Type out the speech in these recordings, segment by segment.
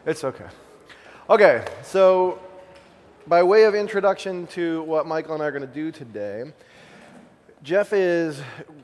It's okay. Okay, so by way of introduction to what Michael and I are going to do today, Jeff is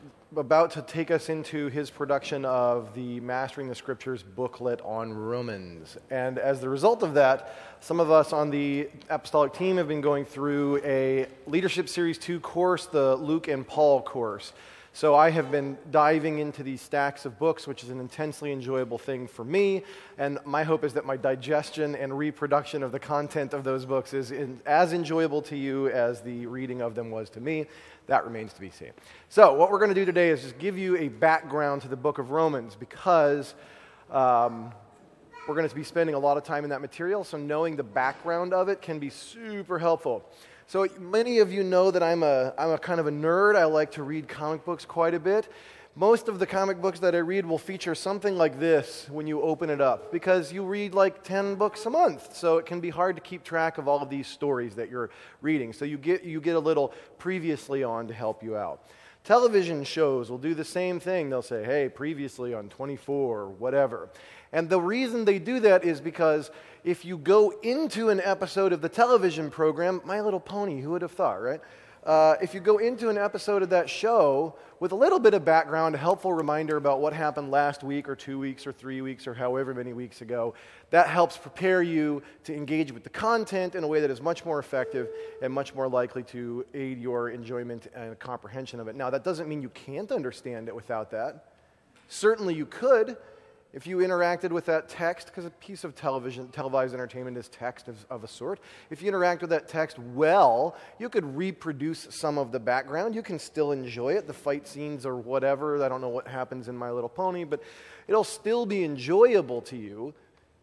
about to take us into his production of the Mastering the Scriptures booklet on Romans. And as the result of that, some of us on the Apostolic team have been going through a Leadership Series 2 course, the Luke and Paul course. So I have been diving into these stacks of books, which is an intensely enjoyable thing for me, and my hope is that my digestion and reproduction of the content of those books is as enjoyable to you as the reading of them was to me. That remains to be seen. So what we're going to do today is just give you a background to the book of Romans, because we're going to be spending a lot of time in that material, so knowing the background of it can be super helpful. So many of you know that I'm a kind of a nerd. I like to read comic books quite a bit. Most of the comic books that I read will feature something like this when you open it up, because you read like 10 books a month, so it can be hard to keep track of all of these stories that you're reading. So you get a little previously on to help you out. Television shows will do the same thing. They'll say, hey, previously on 24 or whatever. And the reason they do that is because if you go into an episode of the television program, My Little Pony, who would have thought, right? If you go into an episode of that show with a little bit of background, a helpful reminder about what happened last week or 2 weeks or 3 weeks or however many weeks ago, that helps prepare you to engage with the content in a way that is much more effective and much more likely to aid your enjoyment and comprehension of it. Now, that doesn't mean you can't understand it without that. Certainly you could. If you interacted with that text, because a piece of televised entertainment is text of a sort, if you interact with that text well, you could reproduce some of the background. You can still enjoy it, the fight scenes or whatever. I don't know what happens in My Little Pony, but it'll still be enjoyable to you.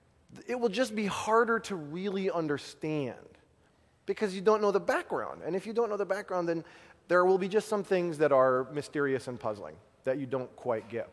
It will just be harder to really understand because you don't know the background. And if you don't know the background, then there will be just some things that are mysterious and puzzling that you don't quite get.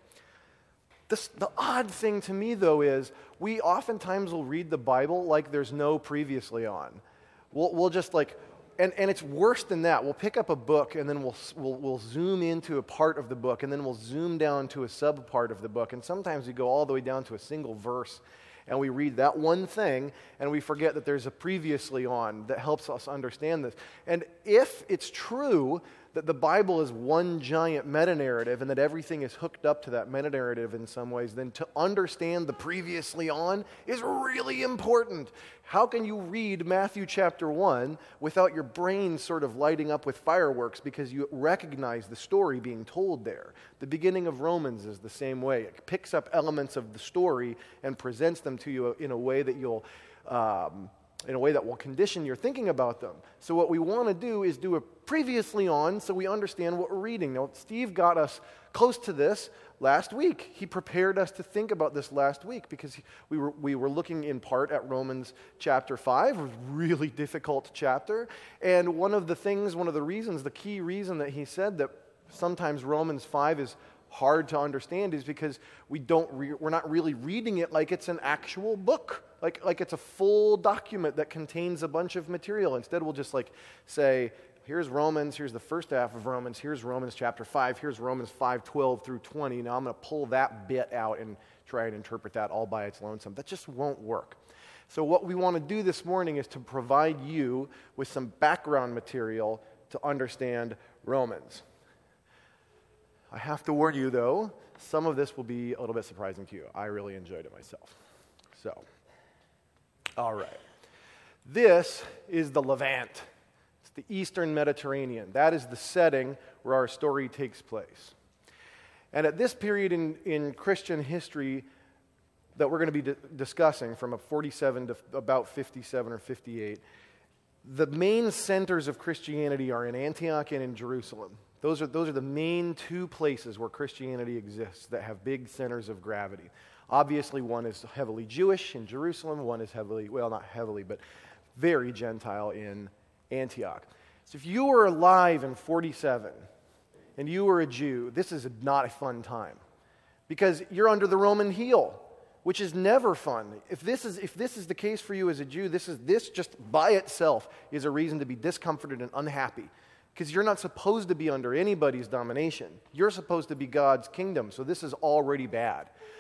The odd thing to me, though, is we oftentimes will read the Bible like there's no previously on. We'll just like, and it's worse than that. We'll pick up a book and then we'll zoom into a part of the book and then we'll zoom down to a sub-part of the book. And sometimes we go all the way down to a single verse and we read that one thing and we forget that there's a previously on that helps us understand this. And if it's true that the Bible is one giant meta-narrative and that everything is hooked up to that meta-narrative in some ways, then to understand the previously on is really important. How can you read Matthew chapter 1 without your brain sort of lighting up with fireworks because you recognize the story being told there? The beginning of Romans is the same way. It picks up elements of the story and presents them to you in a way that will condition your thinking about them. So what we want to do is do a previously on so we understand what we're reading. Now, Steve got us close to this last week. He prepared us to think about this last week because we were looking in part at Romans chapter 5, a really difficult chapter. And one of the reasons, the key reason that he said that sometimes Romans 5 is hard to understand is because we're not really reading it like it's an actual book, like it's a full document that contains a bunch of material. Instead, we'll just like say, here's Romans, here's the first half of Romans, here's Romans chapter 5, here's Romans 5:12 through 20. Now I'm going to pull that bit out and try and interpret that all by its lonesome. That just won't work. So what we want to do this morning is to provide you with some background material to understand Romans. I have to warn you, though, some of this will be a little bit surprising to you. I really enjoyed it myself. So, all right. This is the Levant. It's the Eastern Mediterranean. That is the setting where our story takes place. And at this period in Christian history that we're going to be discussing, from 47 to about 57 or 58, the main centers of Christianity are in Antioch and in Jerusalem. Those are the main two places where Christianity exists that have big centers of gravity. Obviously, one is heavily Jewish in Jerusalem. One is not heavily, but very Gentile in Antioch. So if you were alive in 47 and you were a Jew, this is not a fun time because you're under the Roman heel, which is never fun. If this is the case for you as a Jew, this just by itself is a reason to be discomforted and unhappy. Because you're not supposed to be under anybody's domination. You're supposed to be God's kingdom, so this is already bad.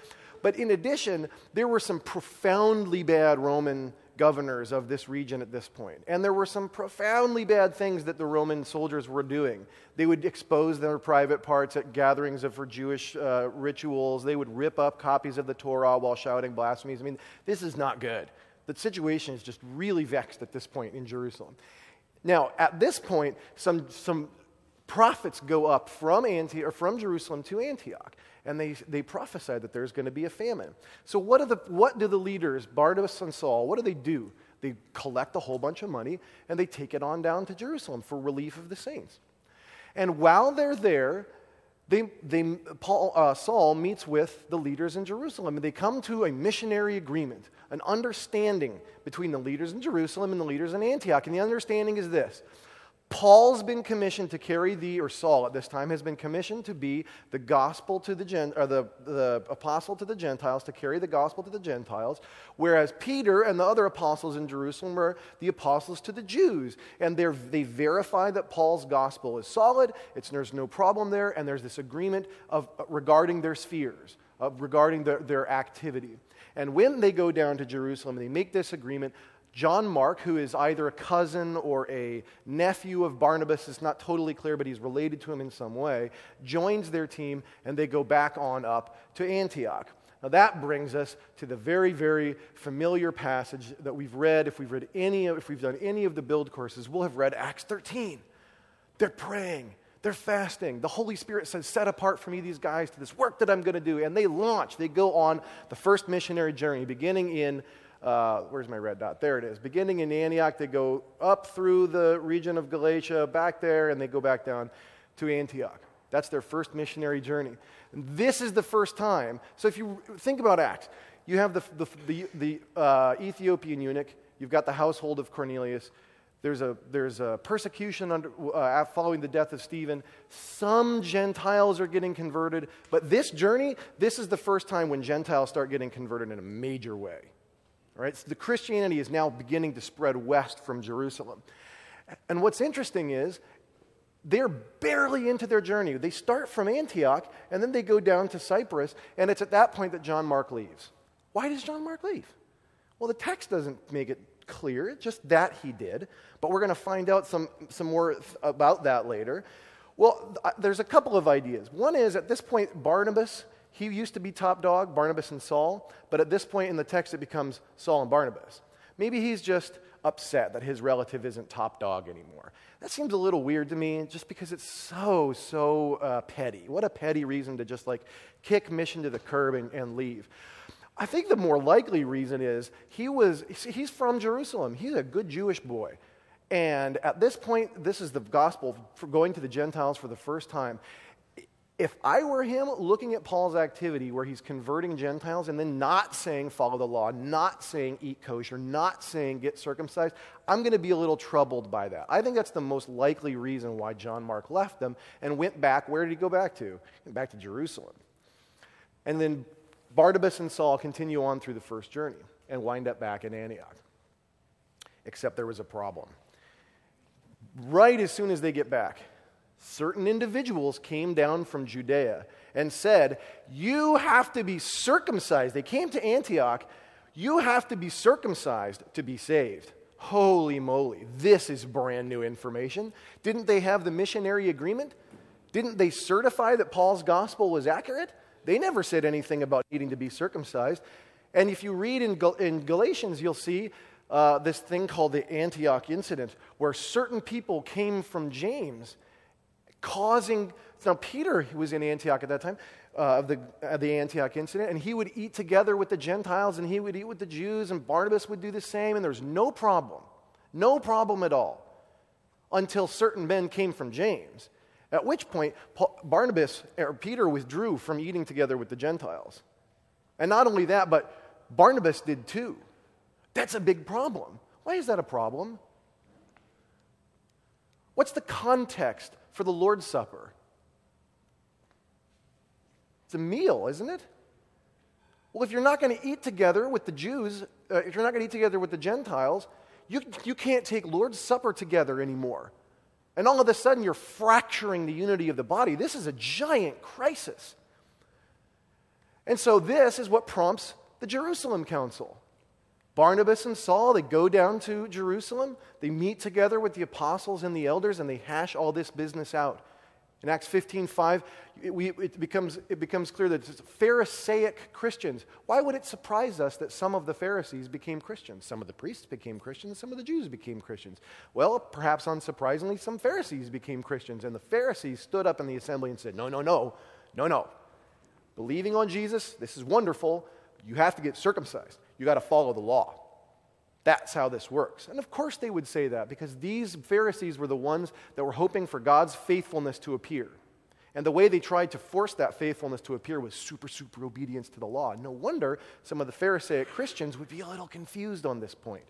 But in addition, there were some profoundly bad Roman governors of this region at this point. And there were some profoundly bad things that the Roman soldiers were doing. They would expose their private parts at gatherings for Jewish rituals. They would rip up copies of the Torah while shouting blasphemies. I mean, this is not good. The situation is just really vexed at this point in Jerusalem. Now, at this point, some prophets go up from Jerusalem to Antioch, and they prophesy that there's going to be a famine. So what do the leaders, Barnabas and Saul, what do? They collect a whole bunch of money, and they take it on down to Jerusalem for relief of the saints. And while they're there, Saul meets with the leaders in Jerusalem, and they come to a missionary agreement, an understanding between the leaders in Jerusalem and the leaders in Antioch. And the understanding is this: Paul's been commissioned to carry Saul at this time has been commissioned to be the gospel to the apostle to the Gentiles, to carry the gospel to the Gentiles, whereas Peter and the other apostles in Jerusalem were the apostles to the Jews. And they verify that Paul's gospel is solid, there's no problem there, and there's this agreement regarding their spheres, regarding their activity. And when they go down to Jerusalem and they make this agreement, John Mark, who is either a cousin or a nephew of Barnabas, is not totally clear, but he's related to him in some way, joins their team, and they go back on up to Antioch. Now that brings us to the very, very familiar passage that we've read. If we've done any of the build courses, we'll have read Acts 13. They're praying. They're fasting. The Holy Spirit says, set apart for me these guys to this work that I'm going to do. And they go on the first missionary journey, beginning in where's my red dot? There it is. Beginning in Antioch, they go up through the region of Galatia, back there, and they go back down to Antioch. That's their first missionary journey. And this is the first time. So if you think about Acts, you have the Ethiopian eunuch. You've got the household of Cornelius. There's a persecution following the death of Stephen. Some Gentiles are getting converted. But this journey, this is the first time when Gentiles start getting converted in a major way. Right? So the Christianity is now beginning to spread west from Jerusalem. And what's interesting is they're barely into their journey. They start from Antioch, and then they go down to Cyprus, and it's at that point that John Mark leaves. Why does John Mark leave? Well, the text doesn't make it clear, it's just that he did, but we're going to find out some more about that later. Well, there's a couple of ideas. One is, at this point, Barnabas, he used to be top dog, Barnabas and Saul, but at this point in the text it becomes Saul and Barnabas. Maybe he's just upset that his relative isn't top dog anymore. That seems a little weird to me, just because it's so petty. What a petty reason to just kick mission to the curb and leave. I think the more likely reason is he's from Jerusalem. He's a good Jewish boy. And at this point, this is the gospel for going to the Gentiles for the first time. If I were him, looking at Paul's activity where he's converting Gentiles and then not saying follow the law, not saying eat kosher, not saying get circumcised, I'm going to be a little troubled by that. I think that's the most likely reason why John Mark left them and went back. Where did he go back to? He went back to Jerusalem. And then Barnabas and Saul continue on through the first journey and wind up back in Antioch. Except there was a problem. Right as soon as they get back, certain individuals came down from Judea and said, you have to be circumcised. They came to Antioch. You have to be circumcised to be saved. Holy moly, this is brand new information. Didn't they have the missionary agreement? Didn't they certify that Paul's gospel was accurate? They never said anything about needing to be circumcised. And if you read in Galatians, you'll see this thing called the Antioch incident, where certain people came from James, now Peter was in Antioch at that time, of the Antioch incident, and he would eat together with the Gentiles, and he would eat with the Jews, and Barnabas would do the same, and there was no problem at all, until certain men came from James. At which point, Peter withdrew from eating together with the Gentiles. And not only that, but Barnabas did too. That's a big problem. Why is that a problem? What's the context for the Lord's Supper? It's a meal, isn't it? Well, if you're not going to eat together with the Jews, if you're not going to eat together with the Gentiles, you can't take Lord's Supper together anymore. And all of a sudden, you're fracturing the unity of the body. This is a giant crisis. And so this is what prompts the Jerusalem Council. Barnabas and Saul, they go down to Jerusalem, they meet together with the apostles and the elders, and they hash all this business out. In Acts 15:5, it becomes clear that it's Pharisaic Christians. Why would it surprise us that some of the Pharisees became Christians? Some of the priests became Christians, some of the Jews became Christians. Well, perhaps unsurprisingly, some Pharisees became Christians, and the Pharisees stood up in the assembly and said, no. Believing on Jesus, this is wonderful. You have to get circumcised. You got to follow the law. That's how this works. And of course they would say that because these Pharisees were the ones that were hoping for God's faithfulness to appear. And the way they tried to force that faithfulness to appear was super obedience to the law. No wonder some of the Pharisaic Christians would be a little confused on this point.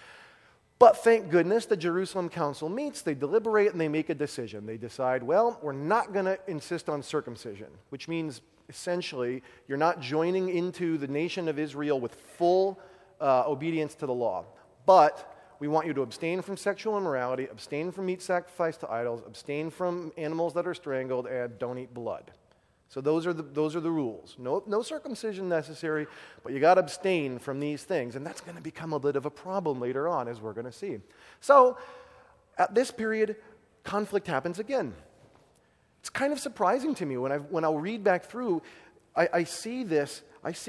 But thank goodness the Jerusalem Council meets, they deliberate, and they make a decision. They decide, well, we're not going to insist on circumcision, which means essentially you're not joining into the nation of Israel with full obedience to the law. But we want you to abstain from sexual immorality, abstain from meat sacrificed to idols, abstain from animals that are strangled, and don't eat blood. So those are the rules. No circumcision necessary, but you got to abstain from these things. And that's going to become a bit of a problem later on, as we're going to see. So at this period, conflict happens again. It's kind of surprising to me when I'll read back through, I see this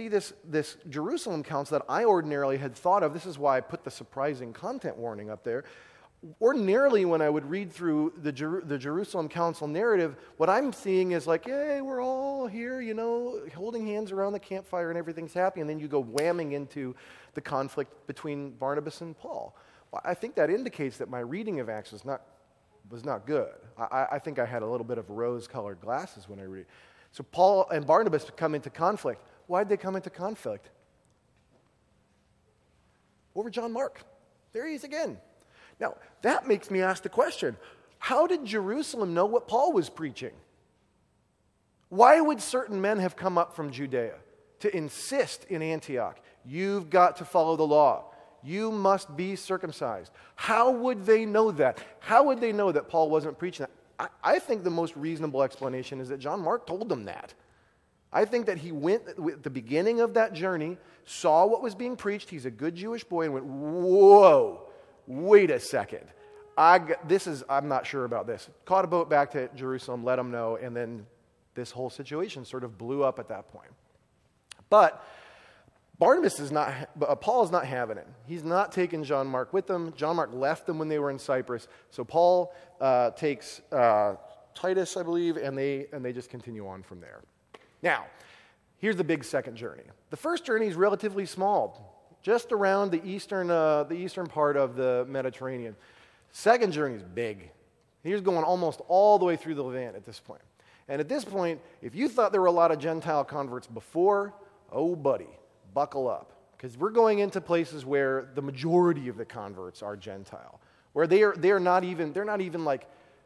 Jerusalem Council that I ordinarily had thought of. This is why I put the surprising content warning up there. Ordinarily, when I would read through the Jerusalem Council narrative, what I'm seeing is like, hey, we're all here, holding hands around the campfire and everything's happy, and then you go whamming into the conflict between Barnabas and Paul. Well, I think that indicates that my reading of Acts was not good. I think I had a little bit of rose-colored glasses when I read it. So Paul and Barnabas come into conflict. Why did they come into conflict? Over John Mark. There he is again. Now, that makes me ask the question, how did Jerusalem know what Paul was preaching? Why would certain men have come up from Judea to insist in Antioch, you've got to follow the law? You must be circumcised. How would they know that? How would they know that Paul wasn't preaching that? I think the most reasonable explanation is that John Mark told them that. I think that he went at the beginning of that journey, saw what was being preached. He's a good Jewish boy and went, whoa, wait a second. I'm not sure about this. Caught a boat back to Jerusalem, let them know, and then this whole situation sort of blew up at that point. But Paul is not having it. He's not taking John Mark with them. John Mark left them when they were in Cyprus. So Paul takes Titus, I believe, and they just continue on from there. Now, here's the big second journey. The first journey is relatively small, just around the eastern part of the Mediterranean. Second journey is big. He's going almost all the way through the Levant at this point. And at this point, if you thought there were a lot of Gentile converts before, oh buddy, buckle up, because we're going into places where the majority of the converts are Gentile, where they're not even like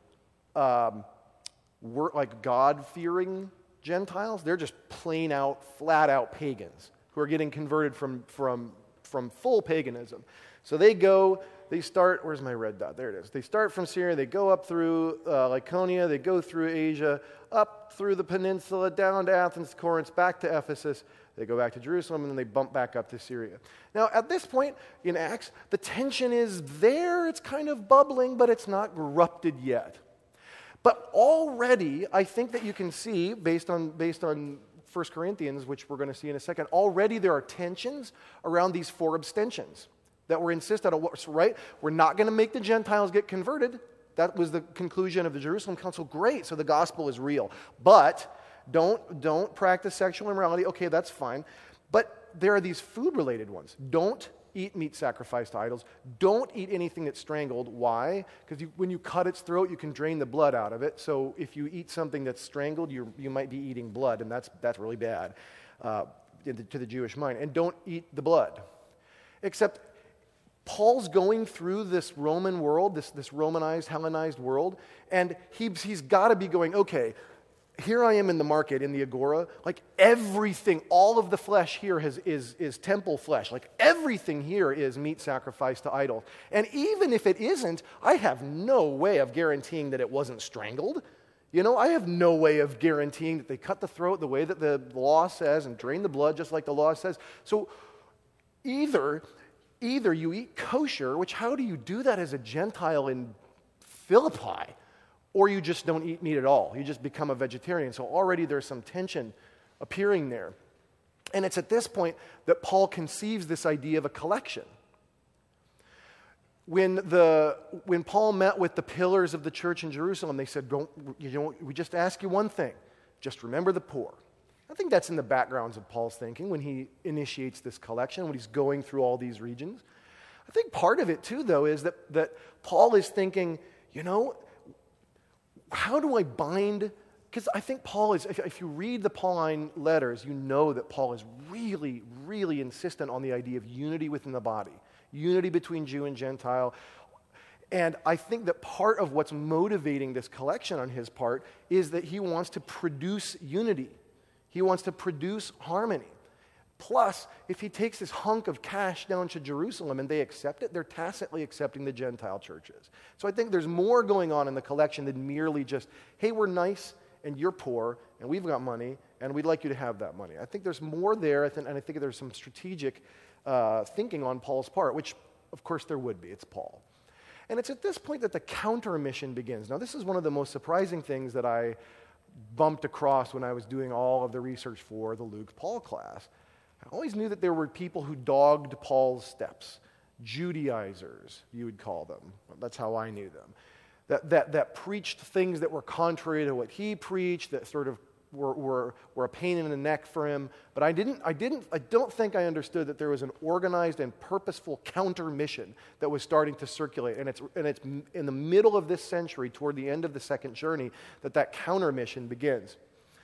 God-fearing Gentiles. They're just plain out, flat out pagans who are getting converted from full paganism. So they start. Where's my red dot? There it is. They start from Syria. They go up through Lycaonia. They go through Asia, up through the peninsula, down to Athens, Corinth, back to Ephesus. They go back to Jerusalem, and then they bump back up to Syria. Now, at this point in Acts, the tension is there. It's kind of bubbling, but it's not erupted yet. But already, I think that you can see, based on 1 Corinthians, which we're going to see in a second, already there are tensions around these 4 abstentions that were insisted on. Right? We're not going to make the Gentiles get converted. That was the conclusion of the Jerusalem Council. Great, so the gospel is real. But don't practice sexual immorality. Okay, that's fine. But there are these food-related ones. Don't eat meat sacrificed to idols. Don't eat anything that's strangled. Why? Because when you cut its throat, you can drain the blood out of it. So if you eat something that's strangled, you might be eating blood, and that's really bad to the Jewish mind. And don't eat the blood. Except Paul's going through this Roman world, this Romanized, Hellenized world, and he's got to be going, okay, here I am in the market, in the agora, like everything, all of the flesh here is temple flesh. Like everything here is meat sacrificed to idols. And even if it isn't, I have no way of guaranteeing that it wasn't strangled. I have no way of guaranteeing that they cut the throat the way that the law says and drain the blood just like the law says. So either you eat kosher, which how do you do that as a Gentile in Philippi? Or you just don't eat meat at all. You just become a vegetarian. So already there's some tension appearing there. And it's at this point that Paul conceives this idea of a collection. When Paul met with the pillars of the church in Jerusalem, they said, we just ask you one thing. Just remember the poor. I think that's in the backgrounds of Paul's thinking when he initiates this collection, when he's going through all these regions. I think part of it, too, though, is that Paul is thinking, how do I bind? Because I think Paul is, if you read the Pauline letters, you know that Paul is really, really insistent on the idea of unity within the body. Unity between Jew and Gentile. And I think that part of what's motivating this collection on his part is that he wants to produce unity. He wants to produce harmony. Plus, if he takes this hunk of cash down to Jerusalem and they accept it, they're tacitly accepting the Gentile churches. So I think there's more going on in the collection than merely just, hey, we're nice and you're poor and we've got money and we'd like you to have that money. I think there's more there, and I think there's some strategic thinking on Paul's part, which of course there would be. It's Paul. And it's at this point that the counter mission begins. Now, this is one of the most surprising things that I bumped across when I was doing all of the research for the Luke Paul class. I always knew that there were people who dogged Paul's steps, Judaizers, you would call them. That's how I knew them. That preached things that were contrary to what he preached, that sort of were a pain in the neck for him. But I don't think I understood that there was an organized and purposeful counter mission that was starting to circulate. And it's in the middle of this century, toward the end of the second journey, that counter mission begins.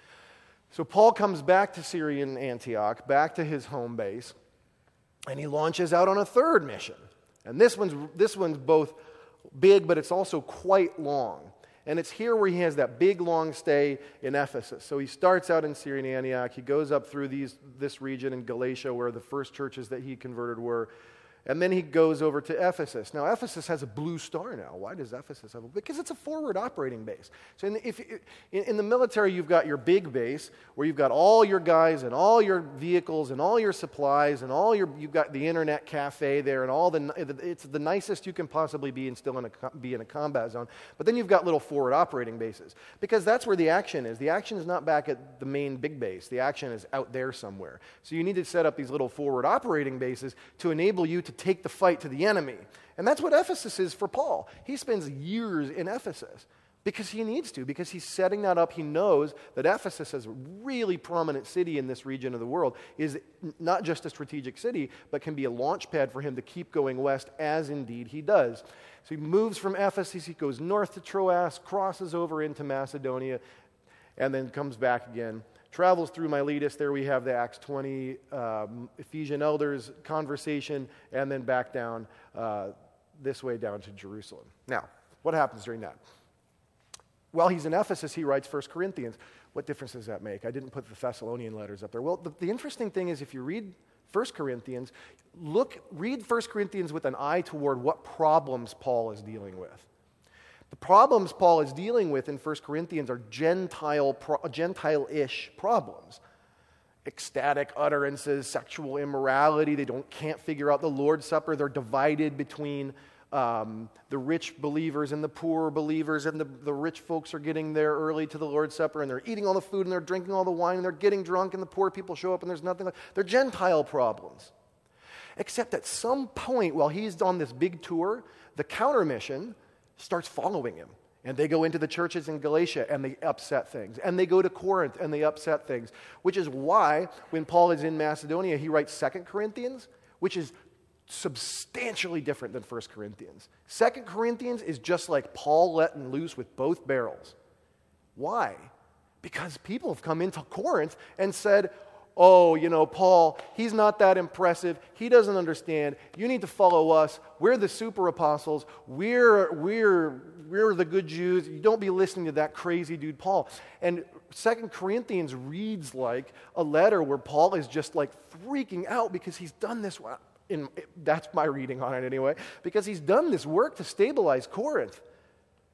So Paul comes back to Syrian Antioch, back to his home base, and he launches out on a third mission. And this one's both big, but it's also quite long. And it's here where he has that big, long stay in Ephesus. So he starts out in Syrian Antioch. He goes up through this region in Galatia where the first churches that he converted were. And then he goes over to Ephesus. Now, Ephesus has a blue star now. Why does Ephesus have because it's a forward operating base. So in the military, you've got your big base where you've got all your guys and all your vehicles and all your supplies and you've got the internet cafe there and it's the nicest you can possibly be and still be in a combat zone. But then you've got little forward operating bases because that's where the action is. The action is not back at the main big base. The action is out there somewhere. So you need to set up these little forward operating bases to enable you to take the fight to the enemy. And that's what Ephesus is for Paul. He spends years in Ephesus because he needs to, because he's setting that up. He knows that Ephesus, as a really prominent city in this region of the world, is not just a strategic city, but can be a launch pad for him to keep going west, as indeed he does. So he moves from Ephesus, he goes north to Troas, crosses over into Macedonia, and then comes back again. Travels through Miletus. There we have the Acts 20 Ephesian elders conversation, and then back down this way down to Jerusalem. Now, what happens during that? While he's in Ephesus, he writes 1 Corinthians. What difference does that make? I didn't put the Thessalonian letters up there. Well, the interesting thing is if you read 1 Corinthians, read 1 Corinthians with an eye toward what problems Paul is dealing with. The problems Paul is dealing with in 1 Corinthians are Gentile-ish problems. Ecstatic utterances, sexual immorality, can't figure out the Lord's Supper. They're divided between the rich believers and the poor believers, and the rich folks are getting there early to the Lord's Supper, and they're eating all the food, and they're drinking all the wine, and they're getting drunk, and the poor people show up, and there's nothing. They're Gentile problems. Except at some point, while he's on this big tour, the counter mission starts following him. And they go into the churches in Galatia and they upset things. And they go to Corinth and they upset things. Which is why when Paul is in Macedonia, he writes 2 Corinthians, which is substantially different than 1 Corinthians. 2 Corinthians is just like Paul letting loose with both barrels. Why? Because people have come into Corinth and said, oh, Paul, he's not that impressive. He doesn't understand. You need to follow us. We're the super apostles. We're the good Jews. You don't be listening to that crazy dude, Paul. And 2 Corinthians reads like a letter where Paul is just like freaking out because he's done this. That's my reading on it anyway. Because he's done this work to stabilize Corinth.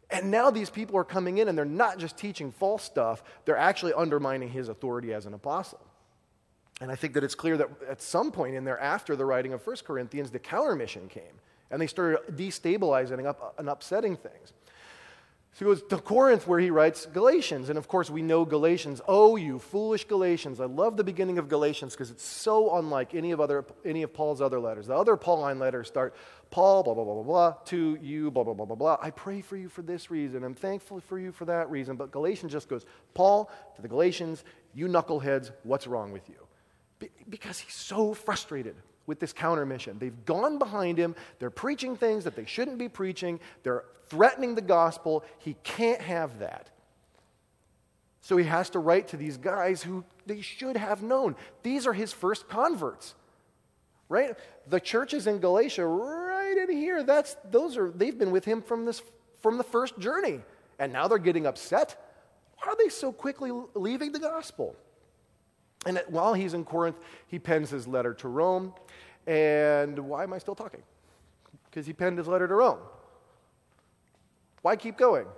And now these people are coming in and they're not just teaching false stuff, they're actually undermining his authority as an apostle. And I think that it's clear that at some point in there, after the writing of 1 Corinthians, the counter mission came. And they started destabilizing and upsetting things. So he goes to Corinth where he writes Galatians. And of course we know Galatians. Oh, you foolish Galatians. I love the beginning of Galatians because it's so unlike any of Paul's other letters. The other Pauline letters start, Paul, blah, blah, blah, blah, blah, to you, blah, blah, blah, blah, blah. I pray for you for this reason. I'm thankful for you for that reason. But Galatians just goes, Paul to the Galatians, you knuckleheads, what's wrong with you? Because he's so frustrated with this counter mission. They've gone behind him. They're preaching things that they shouldn't be preaching. They're threatening the gospel. He can't have that. So he has to write to these guys who they should have known. These are his first converts, right? The churches in Galatia, right in here, they've been with him from the first journey. And now they're getting upset. Why are they so quickly leaving the gospel? And while he's in Corinth, he pens his letter to Rome. And why am I still talking? Because he penned his letter to Rome. Why keep going?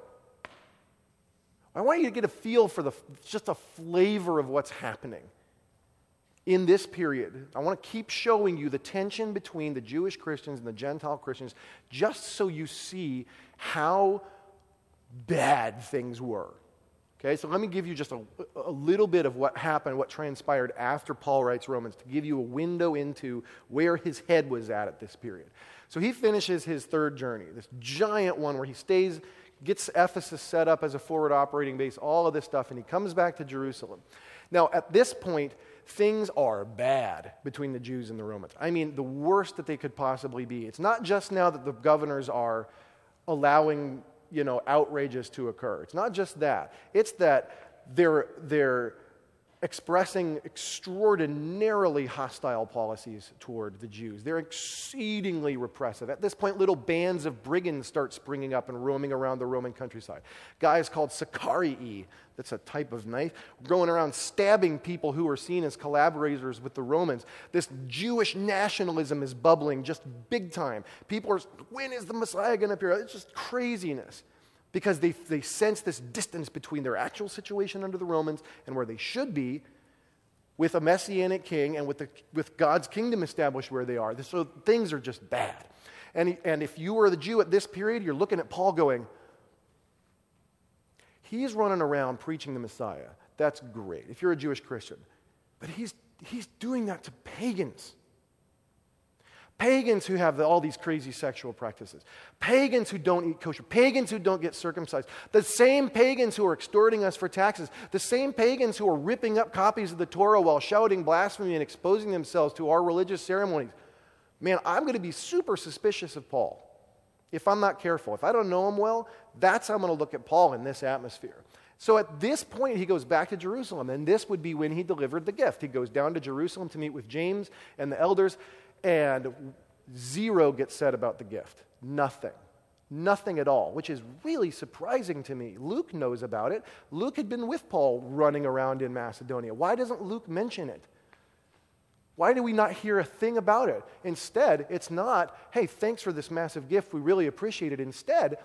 I want you to get a feel for just a flavor of what's happening in this period. I want to keep showing you the tension between the Jewish Christians and the Gentile Christians, just so you see how bad things were. Okay, so let me give you just a little bit of what happened, what transpired after Paul writes Romans, to give you a window into where his head was at this period. So he finishes his third journey, this giant one where he stays, gets Ephesus set up as a forward operating base, all of this stuff, and he comes back to Jerusalem. Now, at this point, things are bad between the Jews and the Romans. I mean, the worst that they could possibly be. It's not just now that the governors are allowing outrages to occur. It's not just that. It's that they're expressing extraordinarily hostile policies toward the Jews. They're exceedingly repressive. At this point, little bands of brigands start springing up and roaming around the Roman countryside. Guys called Sicarii, that's a type of knife, going around stabbing people who are seen as collaborators with the Romans. This Jewish nationalism is bubbling just big time. People are, when is the Messiah going to appear? It's just craziness. Because they sense this distance between their actual situation under the Romans and where they should be with a messianic king and with God's kingdom established where they are. So things are just bad. And if you were the Jew at this period, you're looking at Paul going, he's running around preaching the Messiah. That's great, if you're a Jewish Christian. But he's doing that to pagans. Pagans who have all these crazy sexual practices. Pagans who don't eat kosher. Pagans who don't get circumcised. The same pagans who are extorting us for taxes. The same pagans who are ripping up copies of the Torah while shouting blasphemy and exposing themselves to our religious ceremonies. Man, I'm going to be super suspicious of Paul if I'm not careful. If I don't know him well, that's how I'm going to look at Paul in this atmosphere. So at this point, he goes back to Jerusalem, and this would be when he delivered the gift. He goes down to Jerusalem to meet with James and the elders, and zero gets said about the gift. Nothing. Nothing at all, which is really surprising to me. Luke knows about it. Luke had been with Paul running around in Macedonia. Why doesn't Luke mention it? Why do we not hear a thing about it? Instead, it's not, hey, thanks for this massive gift. We really appreciate it. Instead,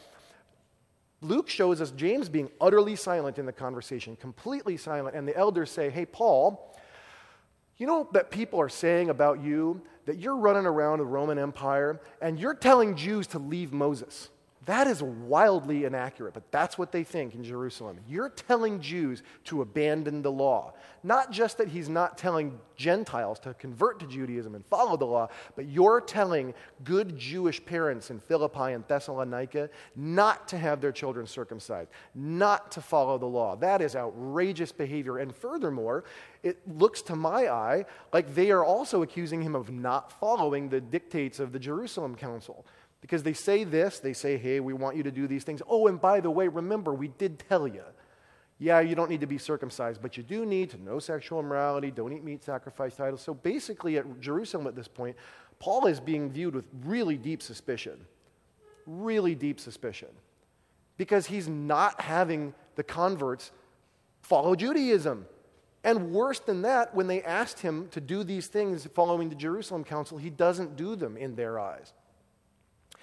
Luke shows us James being utterly silent in the conversation, completely silent. And the elders say, hey, Paul, you know that people are saying about you that you're running around the Roman Empire and you're telling Jews to leave Moses. That is wildly inaccurate, but that's what they think in Jerusalem. You're telling Jews to abandon the law. Not just that he's not telling Gentiles to convert to Judaism and follow the law, but you're telling good Jewish parents in Philippi and Thessalonica not to have their children circumcised, not to follow the law. That is outrageous behavior. And furthermore, it looks to my eye like they are also accusing him of not following the dictates of the Jerusalem Council. Because they say this, they say, hey, we want you to do these things. Oh, and by the way, remember, we did tell you. Yeah, you don't need to be circumcised, but you do need to know sexual immorality, don't eat meat sacrificed to idols. So basically at Jerusalem at this point, Paul is being viewed with really deep suspicion. Really deep suspicion. Because he's not having the converts follow Judaism. And worse than that, when they asked him to do these things following the Jerusalem Council, he doesn't do them in their eyes.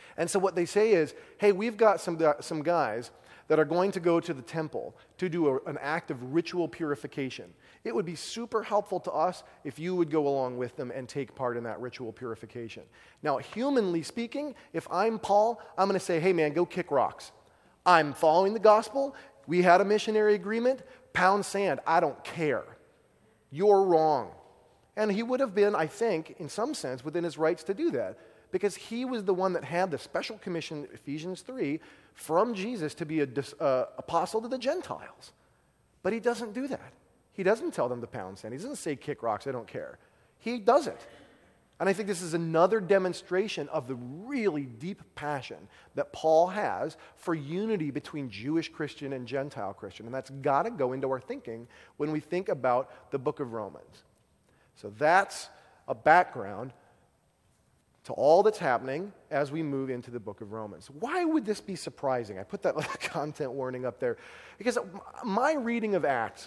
And so what they say is, hey, we've got some guys that are going to go to the temple to do an act of ritual purification. It would be super helpful to us if you would go along with them and take part in that ritual purification. Now, humanly speaking, if I'm Paul, I'm going to say, hey man, go kick rocks. I'm following the gospel. We had a missionary agreement. Pound sand. I don't care. You're wrong. And he would have been, I think, in some sense, within his rights to do that, because he was the one that had the special commission, Ephesians 3, from Jesus to be an apostle to the Gentiles. But he doesn't do that. He doesn't tell them to pound sand. He doesn't say kick rocks, I don't care. He doesn't. And I think this is another demonstration of the really deep passion that Paul has for unity between Jewish Christian and Gentile Christian. And that's got to go into our thinking when we think about the book of Romans. So that's a background to all that's happening as we move into the book of Romans. Why would this be surprising? I put that little content warning up there because my reading of Acts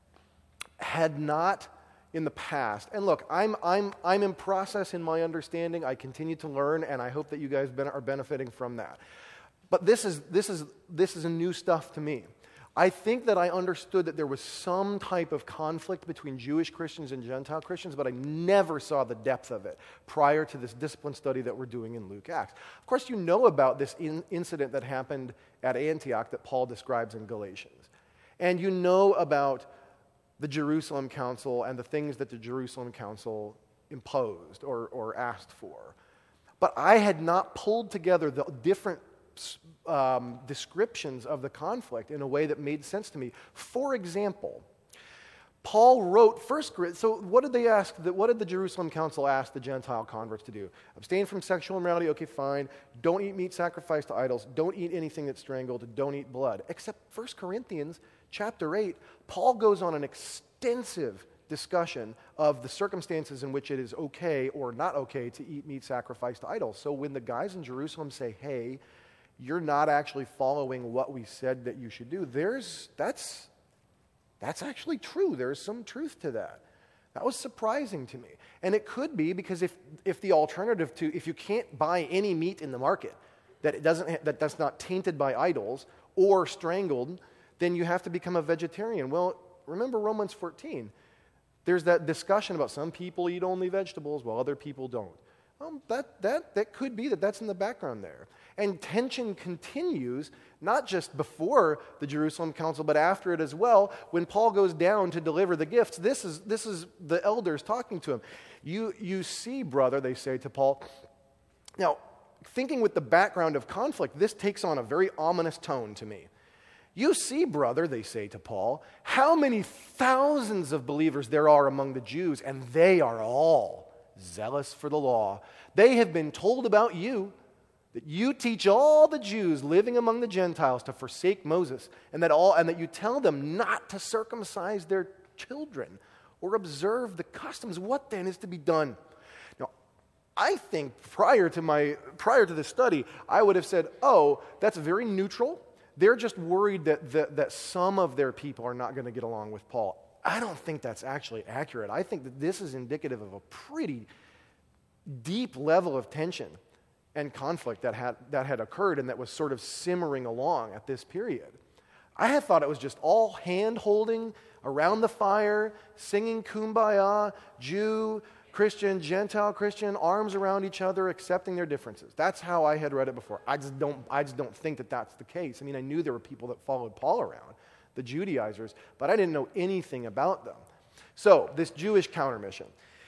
had not in the past, and look, I'm in process in my understanding. I continue to learn, and I hope that you guys are benefiting from that. But this is a new stuff to me. I think that I understood that there was some type of conflict between Jewish Christians and Gentile Christians, but I never saw the depth of it prior to this discipline study that we're doing in Luke Acts. Of course, you know about this incident that happened at Antioch that Paul describes in Galatians. And you know about the Jerusalem Council and the things that the Jerusalem Council imposed or asked for. But I had not pulled together the different descriptions of the conflict in a way that made sense to me. For example, Paul wrote so what did they ask? What did the Jerusalem Council ask the Gentile converts to do? Abstain from sexual immorality, okay, fine. Don't eat meat sacrificed to idols. Don't eat anything that's strangled. Don't eat blood. Except 1 Corinthians chapter 8, Paul goes on an extensive discussion of the circumstances in which it is okay or not okay to eat meat sacrificed to idols. So when the guys in Jerusalem say, hey, you're not actually following what we said that you should do, that's actually true. There's some truth to that. That was surprising to me. And it could be because if the alternative to, if you can't buy any meat in the market that's not tainted by idols or strangled, then you have to become a vegetarian. Well, remember Romans 14. There's that discussion about some people eat only vegetables while other people don't. Well, that could be that's in the background there. And tension continues, not just before the Jerusalem Council, but after it as well. When Paul goes down to deliver the gifts, this is the elders talking to him. You see, brother, they say to Paul. Now, thinking with the background of conflict, this takes on a very ominous tone to me. You see, brother, they say to Paul, how many thousands of believers there are among the Jews, and they are all zealous for the law. They have been told about you, that you teach all the Jews living among the Gentiles to forsake Moses, and that you tell them not to circumcise their children or observe the customs. What then is to be done? Now, I think prior to this study, I would have said, oh, that's very neutral. They're just worried that some of their people are not going to get along with Paul. I don't think that's actually accurate. I think that this is indicative of a pretty deep level of tension and conflict that had occurred and that was sort of simmering along at this period. I had thought it was just all hand-holding around the fire, singing Kumbaya, Jew, Christian, Gentile Christian, arms around each other, accepting their differences. That's how I had read it before. I just don't think that that's the case. I mean, I knew there were people that followed Paul around, the Judaizers, but I didn't know anything about them. So, this Jewish countermission.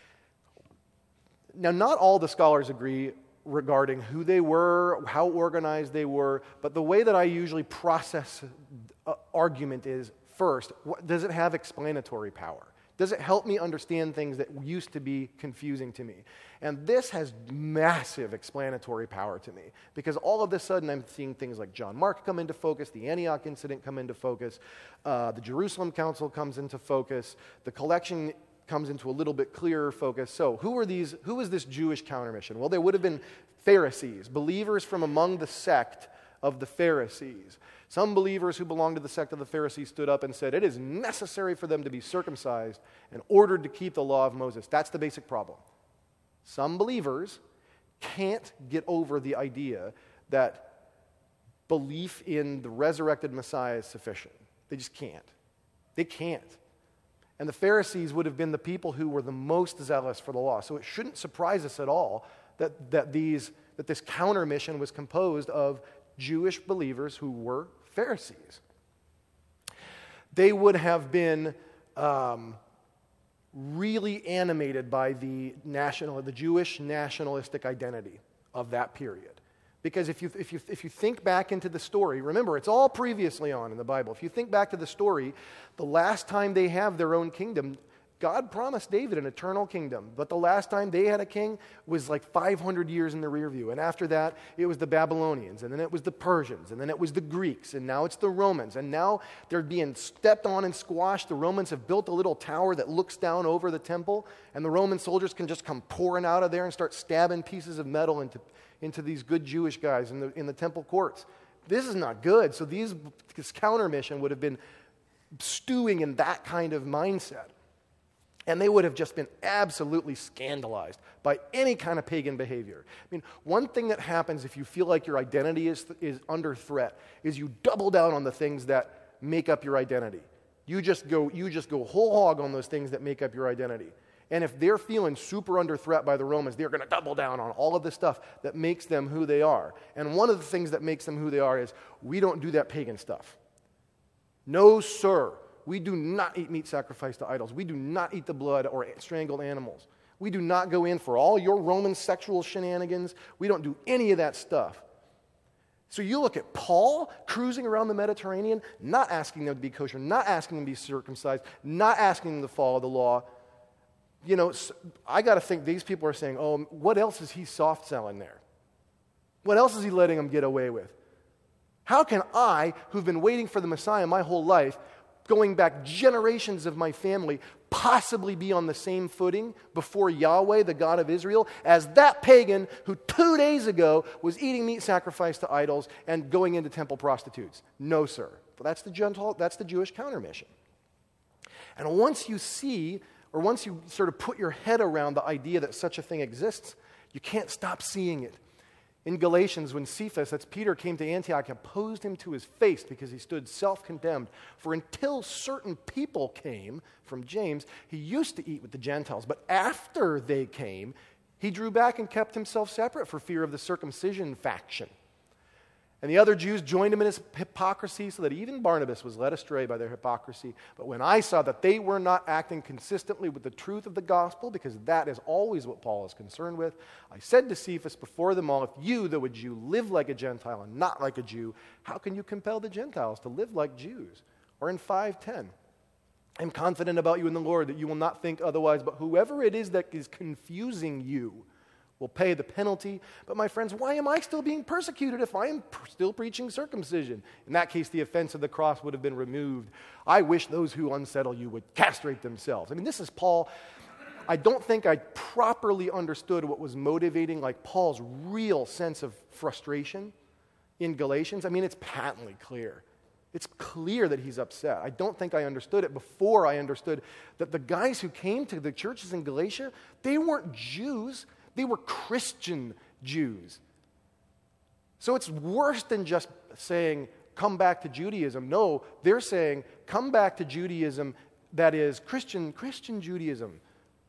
Now, not all the scholars agree regarding who they were, how organized they were, but the way that I usually process argument is, first, does it have explanatory power? Does it help me understand things that used to be confusing to me? And this has massive explanatory power to me because all of a sudden I'm seeing things like John Mark come into focus, the Antioch incident come into focus, the Jerusalem Council comes into focus, the collection comes into a little bit clearer focus. So who was this Jewish countermission? Well, there would have been Pharisees, believers from among the sect of the Pharisees. Some believers who belonged to the sect of the Pharisees stood up and said, it is necessary for them to be circumcised and ordered to keep the law of Moses. That's the basic problem. Some believers can't get over the idea that belief in the resurrected Messiah is sufficient. They just can't. They can't. And the Pharisees would have been the people who were the most zealous for the law. So it shouldn't surprise us at all that this counter mission was composed of Jewish believers who were Pharisees. They would have been really animated by the Jewish nationalistic identity of that period. Because if you think back into the story, remember, it's all previously on in the Bible. If you think back to the story, the last time they have their own kingdom, God promised David an eternal kingdom. But the last time they had a king was like 500 years in the rear view. And after that, it was the Babylonians, and then it was the Persians, and then it was the Greeks, and now it's the Romans. And now they're being stepped on and squashed. The Romans have built a little tower that looks down over the temple, and the Roman soldiers can just come pouring out of there and start stabbing pieces of metal into these good Jewish guys in the temple courts. This is not good. So this counter mission would have been stewing in that kind of mindset. And they would have just been absolutely scandalized by any kind of pagan behavior. I mean, one thing that happens if you feel like your identity is under threat is you double down on the things that make up your identity. You just go whole hog on those things that make up your identity. And if they're feeling super under threat by the Romans, they're going to double down on all of the stuff that makes them who they are. And one of the things that makes them who they are is we don't do that pagan stuff. No, sir. We do not eat meat sacrificed to idols. We do not eat the blood or strangled animals. We do not go in for all your Roman sexual shenanigans. We don't do any of that stuff. So you look at Paul cruising around the Mediterranean, not asking them to be kosher, not asking them to be circumcised, not asking them to follow the law. You know, I got to think these people are saying, oh, what else is he soft selling there? What else is he letting them get away with? How can I, who've been waiting for the Messiah my whole life, going back generations of my family, possibly be on the same footing before Yahweh, the God of Israel, as that pagan who 2 days ago was eating meat sacrificed to idols and going into temple prostitutes? No, sir. But that's the Jewish counter mission. And once you sort of put your head around the idea that such a thing exists, you can't stop seeing it. In Galatians, when Cephas, that's Peter, came to Antioch, opposed him to his face because he stood self-condemned. For until certain people came from James, he used to eat with the Gentiles. But after they came, he drew back and kept himself separate for fear of the circumcision faction. And the other Jews joined him in his hypocrisy, so that even Barnabas was led astray by their hypocrisy. But when I saw that they were not acting consistently with the truth of the gospel, because that is always what Paul is concerned with, I said to Cephas before them all, if you, though a Jew, live like a Gentile and not like a Jew, how can you compel the Gentiles to live like Jews? Or in 5:10, I'm confident about you in the Lord that you will not think otherwise, but whoever it is that is confusing you will pay the penalty. But my friends, why am I still being persecuted if I am still preaching circumcision? In that case, the offense of the cross would have been removed. I wish those who unsettle you would castrate themselves. I mean, this is Paul. I don't think I properly understood what was motivating, like Paul's real sense of frustration in Galatians. I mean, it's patently clear. It's clear that he's upset. I don't think I understood it before I understood that the guys who came to the churches in Galatia, they weren't Jews. They were Christian Jews. So it's worse than just saying, come back to Judaism. No, they're saying, come back to Judaism that is Christian Judaism.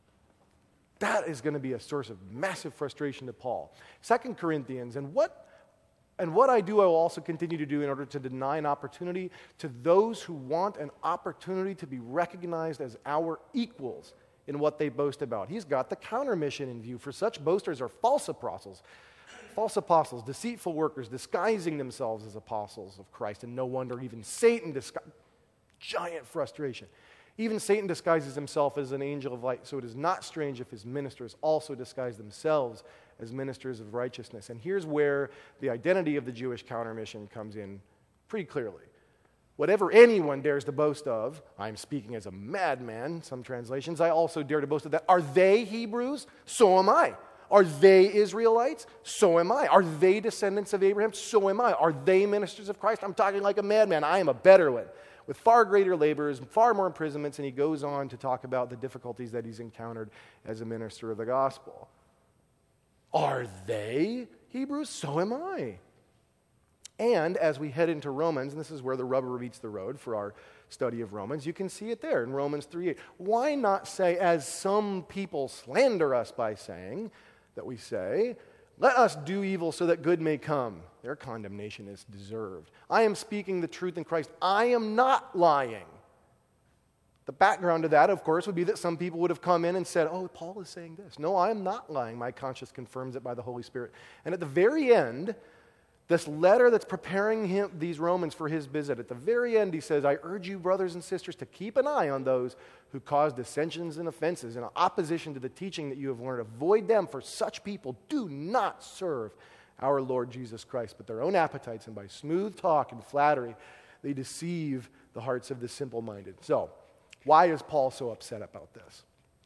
That is going to be a source of massive frustration to Paul. 2 Corinthians, and what I do, I will also continue to do in order to deny an opportunity to those who want an opportunity to be recognized as our equals in what they boast about. He's got the counter mission in view. For such boasters are false apostles, deceitful workers, disguising themselves as apostles of Christ. And no wonder even Satan giant frustration. Even Satan disguises himself as an angel of light, so it is not strange if his ministers also disguise themselves as ministers of righteousness. And here's where the identity of the Jewish counter mission comes in pretty clearly. Whatever anyone dares to boast of, I'm speaking as a madman, some translations, I also dare to boast of that. Are they Hebrews? So am I. Are they Israelites? So am I. Are they descendants of Abraham? So am I. Are they ministers of Christ? I'm talking like a madman. I am a better one, with far greater labors, far more imprisonments, and he goes on to talk about the difficulties that he's encountered as a minister of the gospel. Are they Hebrews? So am I. And as we head into Romans, and this is where the rubber meets the road for our study of Romans, you can see it there in Romans 3:8. Why not say, as some people slander us by saying, that we say, let us do evil so that good may come. Their condemnation is deserved. I am speaking the truth in Christ. I am not lying. The background to that, of course, would be that some people would have come in and said, oh, Paul is saying this. No, I am not lying. My conscience confirms it by the Holy Spirit. And at the very end, this letter that's preparing him, these Romans for his visit, at the very end he says, I urge you, brothers and sisters, to keep an eye on those who cause dissensions and offenses in opposition to the teaching that you have learned. Avoid them, for such people do not serve our Lord Jesus Christ, but their own appetites, and by smooth talk and flattery, they deceive the hearts of the simple-minded. So, why is Paul so upset about this?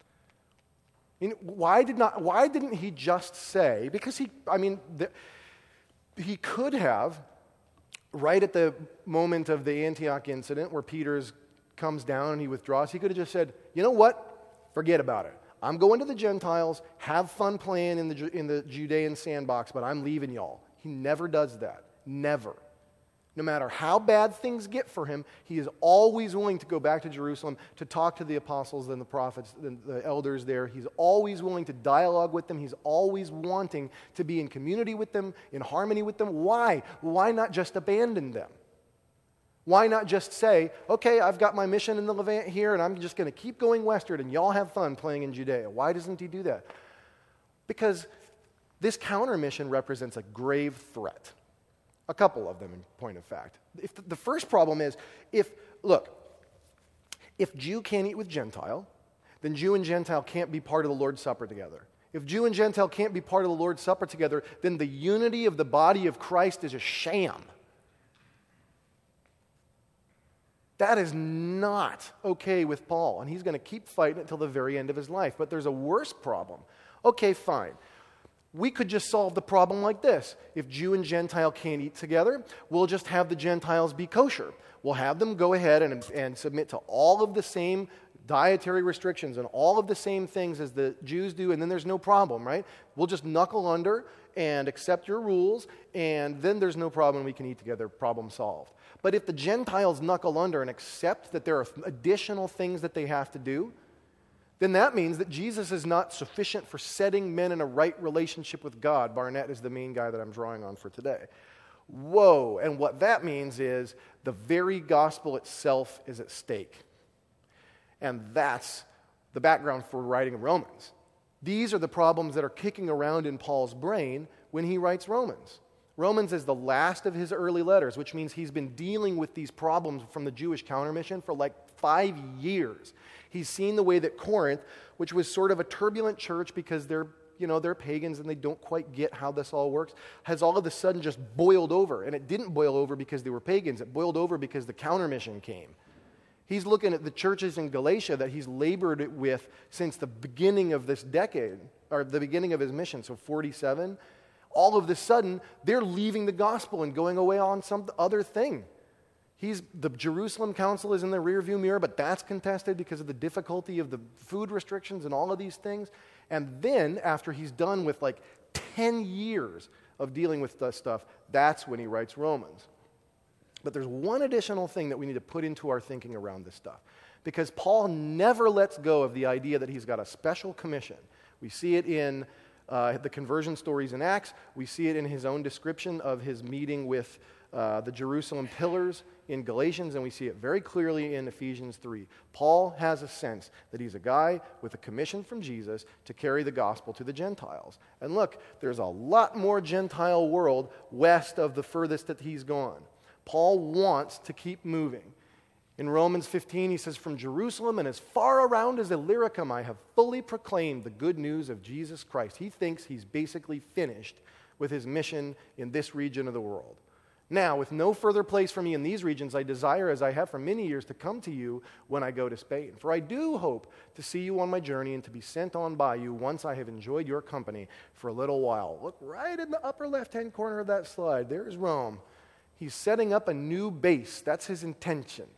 Why didn't he just say, because he could have, right at the moment of the Antioch incident where Peter comes down and he withdraws, he could have just said, you know what? Forget about it. I'm going to the Gentiles, have fun playing in the Judean sandbox, but I'm leaving y'all. He never does that. Never. No matter how bad things get for him, he is always willing to go back to Jerusalem to talk to the apostles and the prophets and the elders there. He's always willing to dialogue with them. He's always wanting to be in community with them, in harmony with them. Why? Why not just abandon them? Why not just say, okay, I've got my mission in the Levant here, and I'm just going to keep going westward, and y'all have fun playing in Judea? Why doesn't he do that? Because this counter mission represents a grave threat. A couple of them, in point of fact. The first problem is, if Jew can't eat with Gentile, then Jew and Gentile can't be part of the Lord's Supper together. If Jew and Gentile can't be part of the Lord's Supper together, then the unity of the body of Christ is a sham. That is not okay with Paul, and he's going to keep fighting until the very end of his life. But there's a worse problem. Okay, fine. We could just solve the problem like this. If Jew and Gentile can't eat together, we'll just have the Gentiles be kosher. We'll have them go ahead and submit to all of the same dietary restrictions and all of the same things as the Jews do, and then there's no problem, right? We'll just knuckle under and accept your rules, and then there's no problem. We can eat together. Problem solved. But if the Gentiles knuckle under and accept that there are additional things that they have to do, then that means that Jesus is not sufficient for setting men in a right relationship with God. Barnett is the main guy that I'm drawing on for today. Whoa. And what that means is the very gospel itself is at stake. And that's the background for writing Romans. These are the problems that are kicking around in Paul's brain when he writes Romans. Romans is the last of his early letters, which means he's been dealing with these problems from the Jewish counter-mission for like 5 years. He's seen the way that Corinth, which was sort of a turbulent church because they're pagans and they don't quite get how this all works, has all of a sudden just boiled over. And it didn't boil over because they were pagans. It boiled over because the counter-mission came. He's looking at the churches in Galatia that he's labored with since the beginning of this decade, or the beginning of his mission, so 47. All of a sudden, they're leaving the gospel and going away on some other thing. The Jerusalem Council is in the rearview mirror, but that's contested because of the difficulty of the food restrictions and all of these things. And then, after he's done with like 10 years of dealing with this stuff, that's when he writes Romans. But there's one additional thing that we need to put into our thinking around this stuff. Because Paul never lets go of the idea that he's got a special commission. We see it in the conversion stories in Acts. We see it in his own description of his meeting with the Jerusalem pillars in Galatians, and we see it very clearly in Ephesians 3. Paul has a sense that he's a guy with a commission from Jesus to carry the gospel to the Gentiles. And look, there's a lot more Gentile world west of the furthest that he's gone. Paul wants to keep moving. In Romans 15, he says, from Jerusalem and as far around as Illyricum, I have fully proclaimed the good news of Jesus Christ. He thinks he's basically finished with his mission in this region of the world. Now, with no further place for me in these regions, I desire, as I have for many years, to come to you when I go to Spain. For I do hope to see you on my journey and to be sent on by you once I have enjoyed your company for a little while. Look right in the upper left-hand corner of that slide. There's Rome. He's setting up a new base. That's his intention.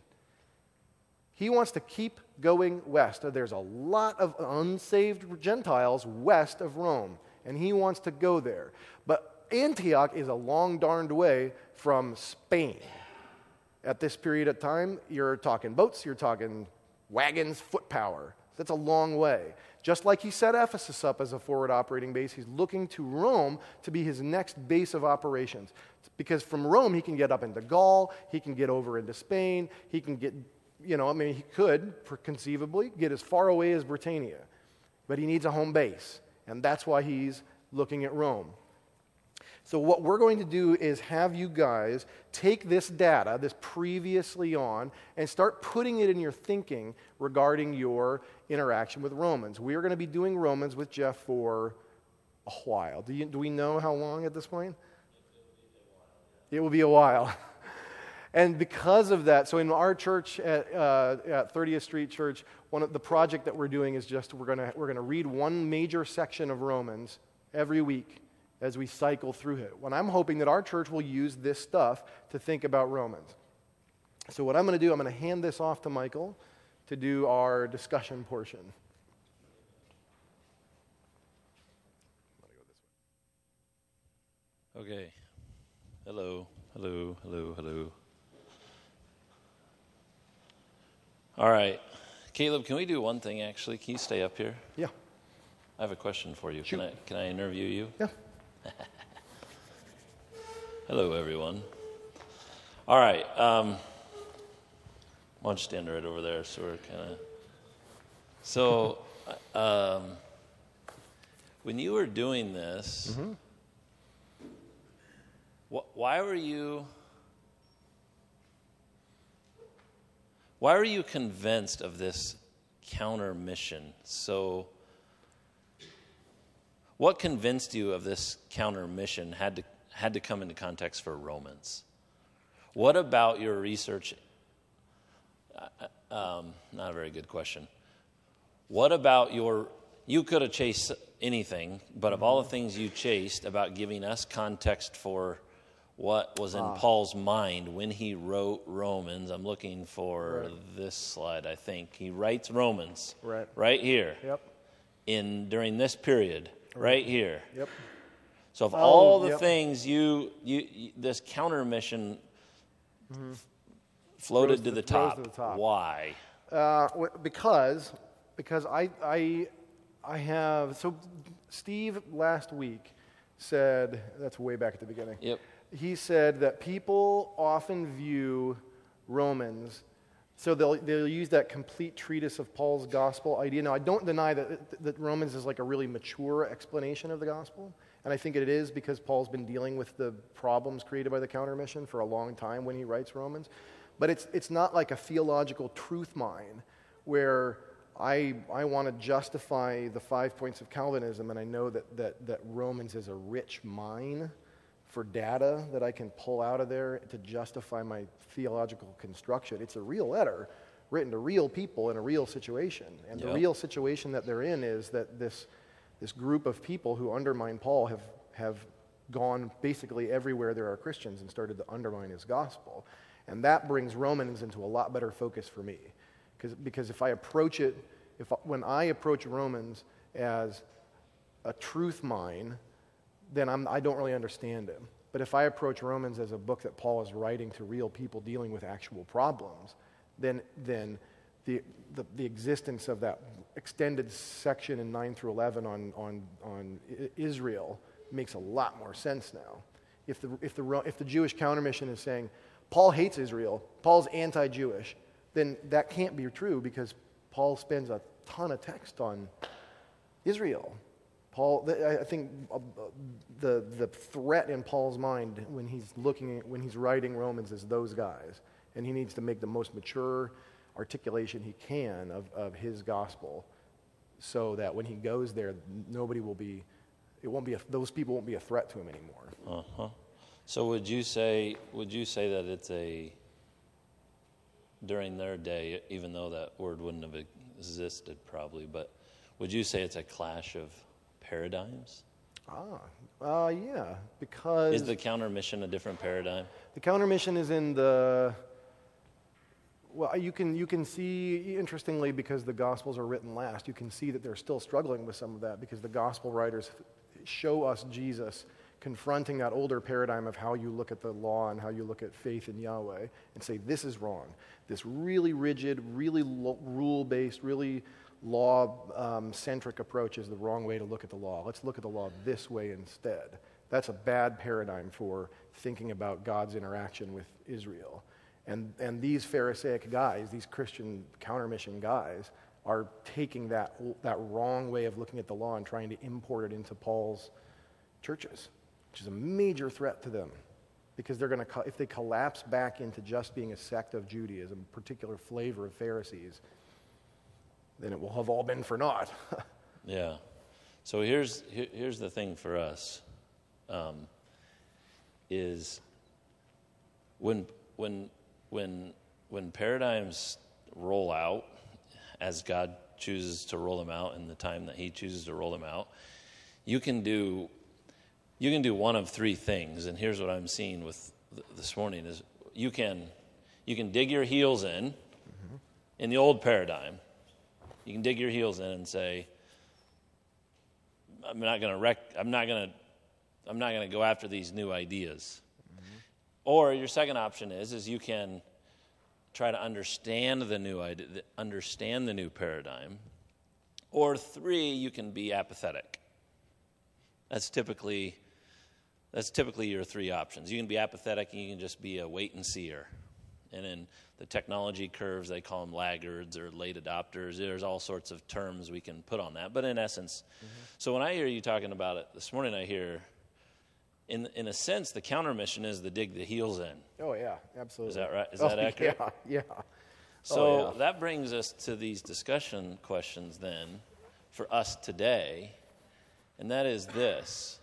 He wants to keep going west. There's a lot of unsaved Gentiles west of Rome. and he wants to go there. But Antioch is a long darned way from Spain. At this period of time, you're talking boats, you're talking wagons, foot power. That's a long way. Just like he set Ephesus up as a forward operating base, he's looking to Rome to be his next base of operations. Because from Rome, he can get up into Gaul, he can get over into Spain, he can get, he could, conceivably, get as far away as Britannia. But he needs a home base, and that's why he's looking at Rome. So what we're going to do is have you guys take this data, this previously on, and start putting it in your thinking regarding your interaction with Romans. We are going to be doing Romans with Jeff for a while. Do we know how long at this point? It will be a while. And because of that, so in our church at 30th Street Church, the project that we're doing is just we're going to read one major section of Romans every week as we cycle through it. When I'm hoping that our church will use this stuff to think about Romans. So what I'm going to do, I'm going to hand this off to Michael to do our discussion portion. Okay. Hello. All right. Caleb, can we do one thing actually? Can you stay up here? Yeah. I have a question for you. Shoot. Can I interview you? Yeah. Hello, everyone. All right. Why don't you stand right over there so we're kind of... So, when you were doing this, why were you convinced of this counter mission? So, what convinced you of this counter mission had to come into context for Romans? What about your research? Not a very good question. What about you could have chased anything, but of all the things you chased about giving us context for what was in Paul's mind when he wrote Romans, I'm looking for this slide, I think. He writes Romans right here. Yep. During this period, right here. Yep. So of all the things this counter mission floated to the top. Why? Because I have, so Steve last week said, that's way back at the beginning. Yep. He said that people often view Romans, so they'll use that complete treatise of Paul's gospel idea. Now, I don't deny that Romans is like a really mature explanation of the gospel, and I think it is because Paul's been dealing with the problems created by the counter mission for a long time when he writes Romans. But it's not like a theological truth mine where I want to justify the 5 points of Calvinism, and I know that Romans is a rich mine for data that I can pull out of there to justify my theological construction. It's a real letter written to real people in a real situation. And the real situation that they're in is that this group of people who undermine Paul have gone basically everywhere there are Christians and started to undermine his gospel. And that brings Romans into a lot better focus for me. Because if I approach it, when I approach Romans as a truth mine, then I don't really understand him. But if I approach Romans as a book that Paul is writing to real people dealing with actual problems, then the existence of that extended section in 9 through 11 on Israel makes a lot more sense now. If the Jewish countermission is saying Paul hates Israel, Paul's anti-Jewish, then that can't be true because Paul spends a ton of text on Israel. I think the threat in Paul's mind when he's writing Romans is those guys, and he needs to make the most mature articulation he can of his gospel, so that when he goes there, those people won't be a threat to him anymore. So would you say that it's during their day, even though that word wouldn't have existed probably, but would you say it's a clash of paradigms? Yeah, because... Is the counter mission a different paradigm? The counter mission is in the... Well, you can see, interestingly, because the Gospels are written last, you can see that they're still struggling with some of that because the Gospel writers show us Jesus confronting that older paradigm of how you look at the law and how you look at faith in Yahweh and say, this is wrong. This really rigid, really rule-based, really law-centric approach is the wrong way to look at the law. Let's look at the law this way instead. That's a bad paradigm for thinking about God's interaction with Israel. And these Pharisaic guys, these Christian counter-mission guys, are taking that wrong way of looking at the law and trying to import it into Paul's churches, which is a major threat to them. Because they're going to, if they collapse back into just being a sect of Judaism, a particular flavor of Pharisees, then it will have all been for naught. Yeah. So here's the thing for us, is when paradigms roll out, as God chooses to roll them out in the time that He chooses to roll them out, you can do one of three things. And here's what I'm seeing with this morning is you can dig your heels in the old paradigm. You can dig your heels in and say, I'm not going to go after these new ideas. Or your second option is you can try to understand the new idea, understand the new paradigm. Or three, you can be apathetic. That's typically your three options. You can be apathetic and you can just be a wait-and-seer. And in the technology curves, they call them laggards or late adopters. There's all sorts of terms we can put on that. But in essence, so when I hear you talking about it this morning, I hear, in a sense, the counter mission is to dig the heels in. Oh, yeah, absolutely. Is that right? Is that accurate? Yeah. So that brings us to these discussion questions then for us today, and that is this.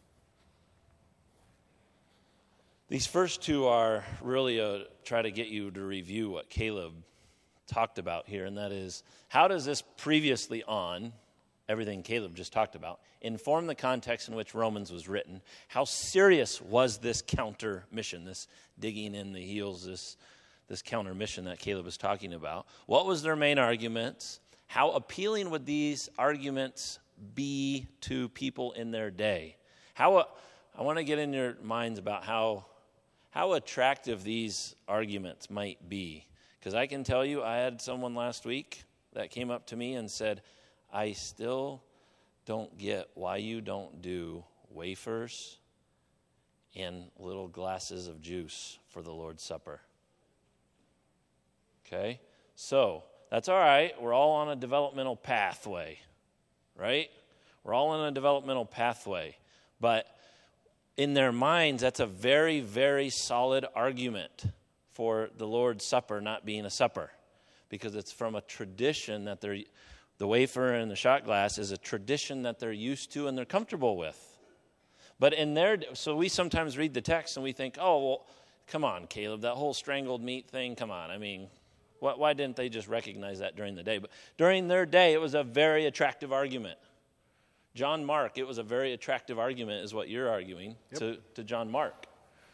These first two are really try to get you to review what Caleb talked about here, and that is, how does this previously on, everything Caleb just talked about, inform the context in which Romans was written? How serious was this counter mission, this digging in the heels, this counter mission that Caleb was talking about? What was their main arguments? How appealing would these arguments be to people in their day? I want to get in your minds about how attractive these arguments might be. Because I can tell you, I had someone last week that came up to me and said, I still don't get why you don't do wafers and little glasses of juice for the Lord's Supper. Okay? So, that's all right. We're all on a developmental pathway, right? We're all on a developmental pathway. But in their minds, that's a very, very solid argument for the Lord's Supper not being a supper, because it's from a tradition that the wafer and the shot glass is a tradition that they're used to and they're comfortable with. But so we sometimes read the text and we think, oh, well, come on, Caleb, that whole strangled meat thing, come on. I mean, why didn't they just recognize that during the day? But during their day, it was a very attractive argument. John Mark, it was a very attractive argument, is what you're arguing, to John Mark.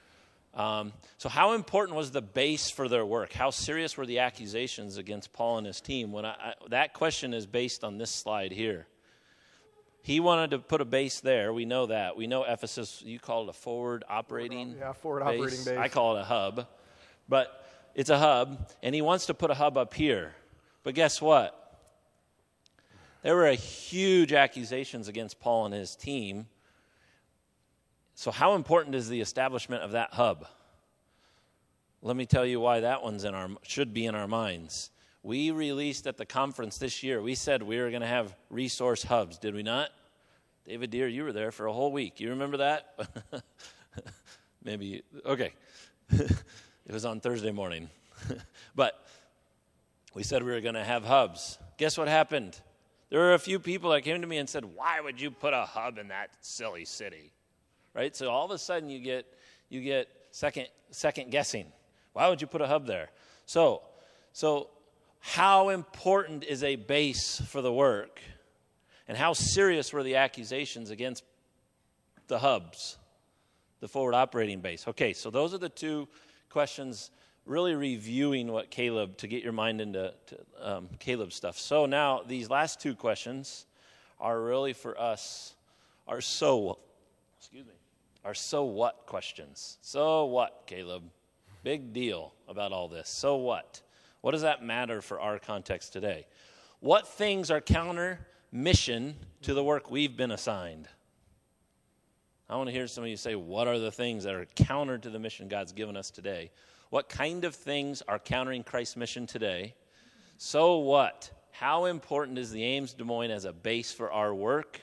So how important was the base for their work? How serious were the accusations against Paul and his team? That question is based on this slide here. He wanted to put a base there. We know that. We know Ephesus, you call it a forward operating base. I call it a hub. But it's a hub, and he wants to put a hub up here. But guess what? There were huge accusations against Paul and his team. So how important is the establishment of that hub? Let me tell you why that one's should be in our minds. We released at the conference this year, we said we were going to have resource hubs, did we not? David Deere, you were there for a whole week. You remember that? Maybe, okay. It was on Thursday morning. But we said we were going to have hubs. Guess what happened? There were a few people that came to me and said, why would you put a hub in that silly city? Right? So all of a sudden you get second guessing. Why would you put a hub there? So how important is a base for the work? And how serious were the accusations against the hubs, the forward operating base? Okay, so those are the two questions, really reviewing what Caleb, to get your mind into Caleb stuff. So now these last two questions are really for us are so what questions. So what, Caleb? Big deal about all this. So what? What does that matter for our context today? What things are counter mission to the work we've been assigned? I want to hear some of you say, what are the things that are counter to the mission God's given us today? What kind of things are countering Christ's mission today? So what? How important is the Ames Des Moines as a base for our work?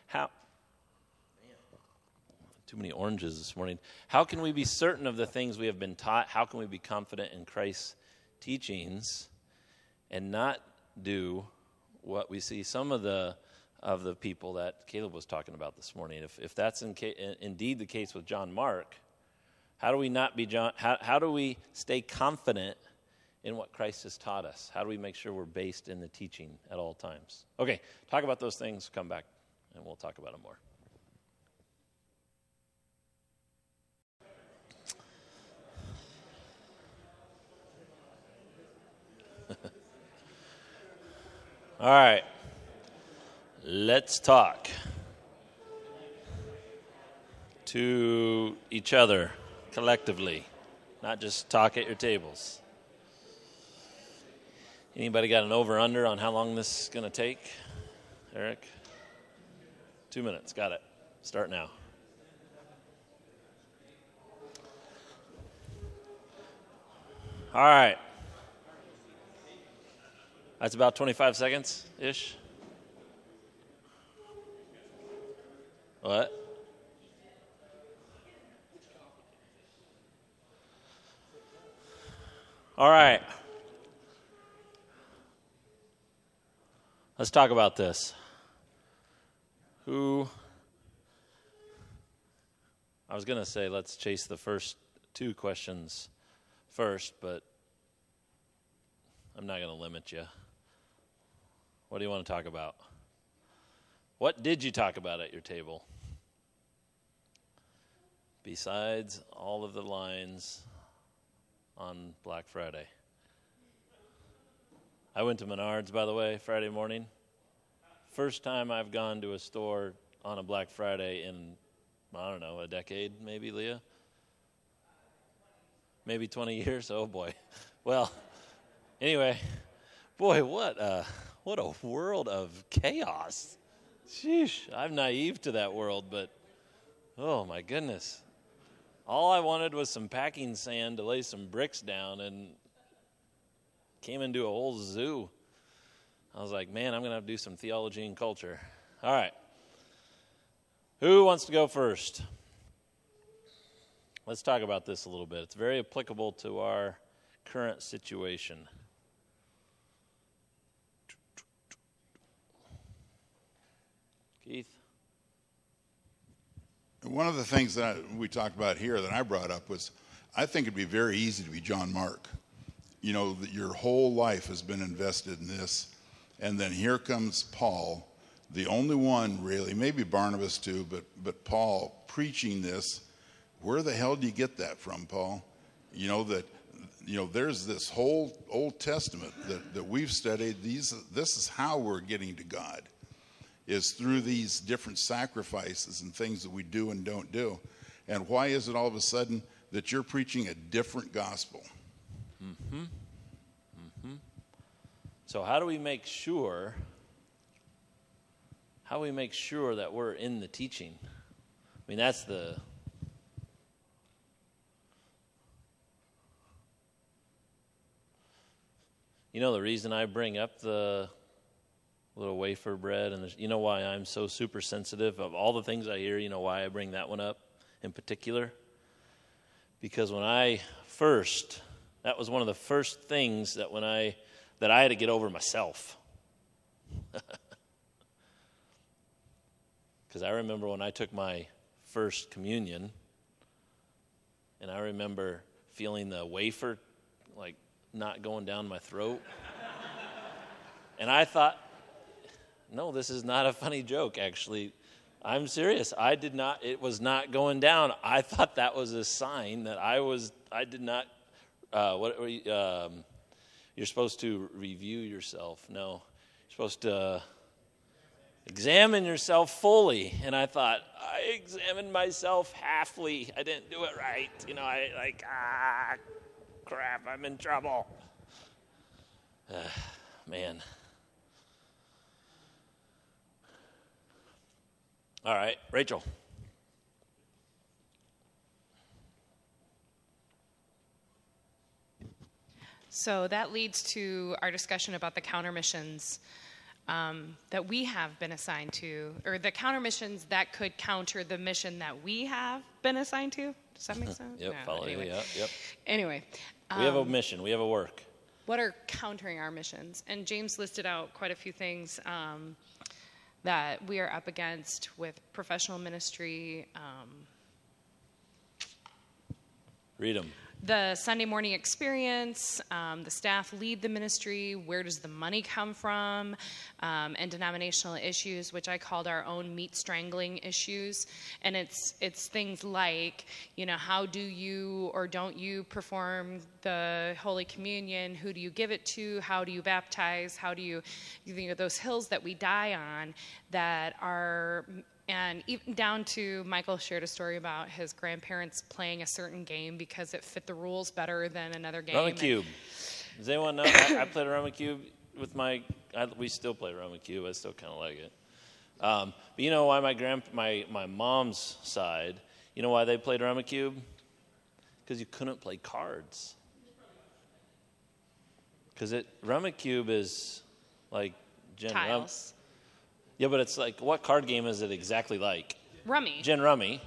Too many oranges this morning. How can we be certain of the things we have been taught? How can we be confident in Christ's teachings and not do what we see some of the people that Caleb was talking about this morning? If that's indeed the case with John Mark, how do we not be John? How do we stay confident in what Christ has taught us? How do we make sure we're based in the teaching at all times? Okay, talk about those things. Come back, and we'll talk about them more. All right, let's talk to each other collectively, not just talk at your tables. Anybody got an over-under on how long this is going to take? Eric? 2 minutes, got it. Start now. All right. That's about 25 seconds-ish. What? All right. Let's talk about this. I was going to say let's chase the first two questions first, but I'm not going to limit you. What do you want to talk about? What did you talk about at your table? Besides all of the lines on Black Friday. I went to Menards, by the way, Friday morning. First time I've gone to a store on a Black Friday in, I don't know, a decade maybe, Leah? Maybe 20 years? Oh, boy. Well, anyway, boy, what a world of chaos. Sheesh, I'm naive to that world, but oh, my goodness. All I wanted was some packing sand to lay some bricks down and came into a whole zoo. I was like, man, I'm going to have to do some theology and culture. All right. Who wants to go first? Let's talk about this a little bit. It's very applicable to our current situation. Keith? One of the things that we talked about here that I brought up was I think it'd be very easy to be John Mark. You know, that your whole life has been invested in this. And then here comes Paul, the only one really, maybe Barnabas too, but Paul preaching this. Where the hell do you get that from, Paul? There's this whole Old Testament that we've studied. This is how we're getting to God, is through these different sacrifices and things that we do and don't do. And why is it all of a sudden that you're preaching a different gospel? Mm-hmm. Mm-hmm. So how do we make sure that we're in the teaching? I mean, that's the... You know the reason I bring up the little wafer bread, and you know why I'm so super sensitive of all the things I hear, you know why I bring that one up in particular? Because that was one of the first things that I had to get over myself. Because I remember when I took my first communion, and I remember feeling the wafer like not going down my throat. And I thought, no, this is not a funny joke, actually. I'm serious. It was not going down. I thought that was a sign that I did not, you're supposed to review yourself. No, you're supposed to examine yourself fully. And I thought, I examined myself halfly. I didn't do it right. Crap, I'm in trouble. Man. All right, Rachel. So that leads to our discussion about the counter missions that we have been assigned to, or the counter missions that could counter the mission that we have been assigned to. Does that make sense? Yep, No, follow anyway. you. Yep. Anyway. We have a mission. We have a work. What are countering our missions? And James listed out quite a few things that we are up against with professional ministry. Read them. The Sunday morning experience, the staff lead the ministry, where does the money come from, and denominational issues, which I called our own meat strangling issues. And it's things like, how do you or don't you perform the Holy Communion? Who do you give it to? How do you baptize? How do you those hills that we die on that are... And even down to Michael shared a story about his grandparents playing a certain game because it fit the rules better than another game. Rummikub. Does anyone know? I played Rummikub with we still play Rummikub. I still kind of like it. But you know why my mom's side, you know why they played Rummikub? Because you couldn't play cards. Because Rummikub is like tiles. Yeah, but it's like, what card game is it exactly like? Rummy. Gin Rummy.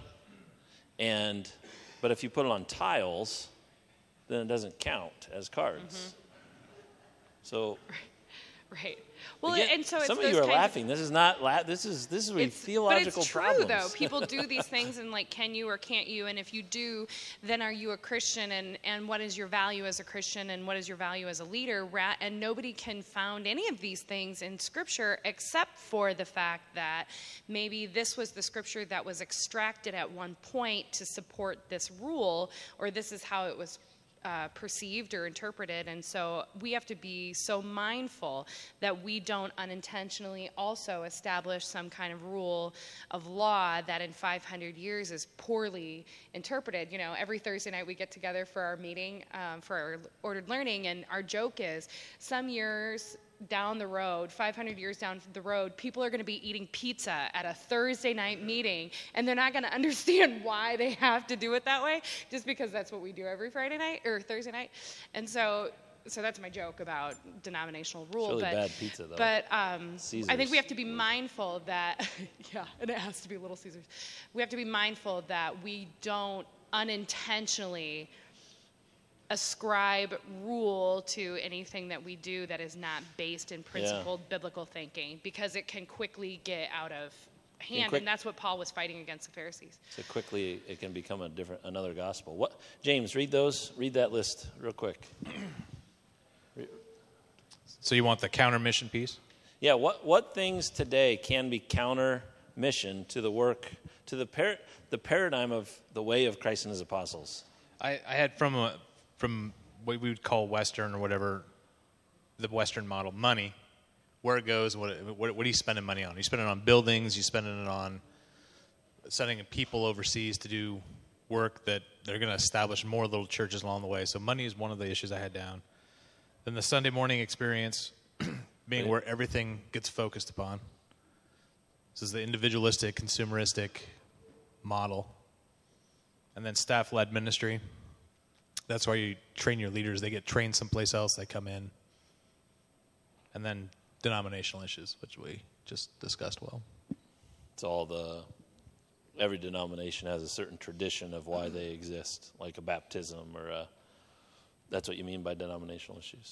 But if you put it on tiles, then it doesn't count as cards. Mm-hmm. So... Right. Well, again, and so it's some of those you are kinds laughing. This is not this is theological but it's true, problems. though. People do these things and can you or can't you? And if you do, then are you a Christian? And what is your value as a Christian? And what is your value as a leader? And nobody can found any of these things in Scripture except for the fact that maybe this was the Scripture that was extracted at one point to support this rule, or this is how it was perceived or interpreted. And so we have to be so mindful that we don't unintentionally also establish some kind of rule of law that in 500 years is poorly interpreted. Every Thursday night we get together for our meeting, for our ordered learning, and our joke is some years down the road, 500 years down the road, people are going to be eating pizza at a Thursday night meeting, and they're not going to understand why they have to do it that way, just because that's what we do every Friday night or Thursday night. And so that's my joke about denominational rule. It's really bad pizza, though. But Caesar's. I think we have to be mindful that, yeah, and it has to be Little Caesars. We have to be mindful that we don't unintentionally ascribe rule to anything that we do that is not based in principled biblical thinking, because it can quickly get out of hand, and that's what Paul was fighting against the Pharisees. So quickly it can become another gospel. What, James, read that list real quick. So you want the counter mission piece? Yeah, what things today can be counter mission to the work, to the paradigm of the way of Christ and his apostles? I had from what we would call Western or whatever, the Western model, money, where it goes, what are you spending money on? Are you spending it on buildings? Are you spending it on sending people overseas to do work that they're going to establish more little churches along the way? So money is one of the issues I had down. Then the Sunday morning experience being where everything gets focused upon. This is the individualistic, consumeristic model. And then staff-led ministry. That's why you train your leaders. They get trained someplace else. They come in. And then denominational issues, which we just discussed well. It's every denomination has a certain tradition of why they exist, like a baptism or that's what you mean by denominational issues.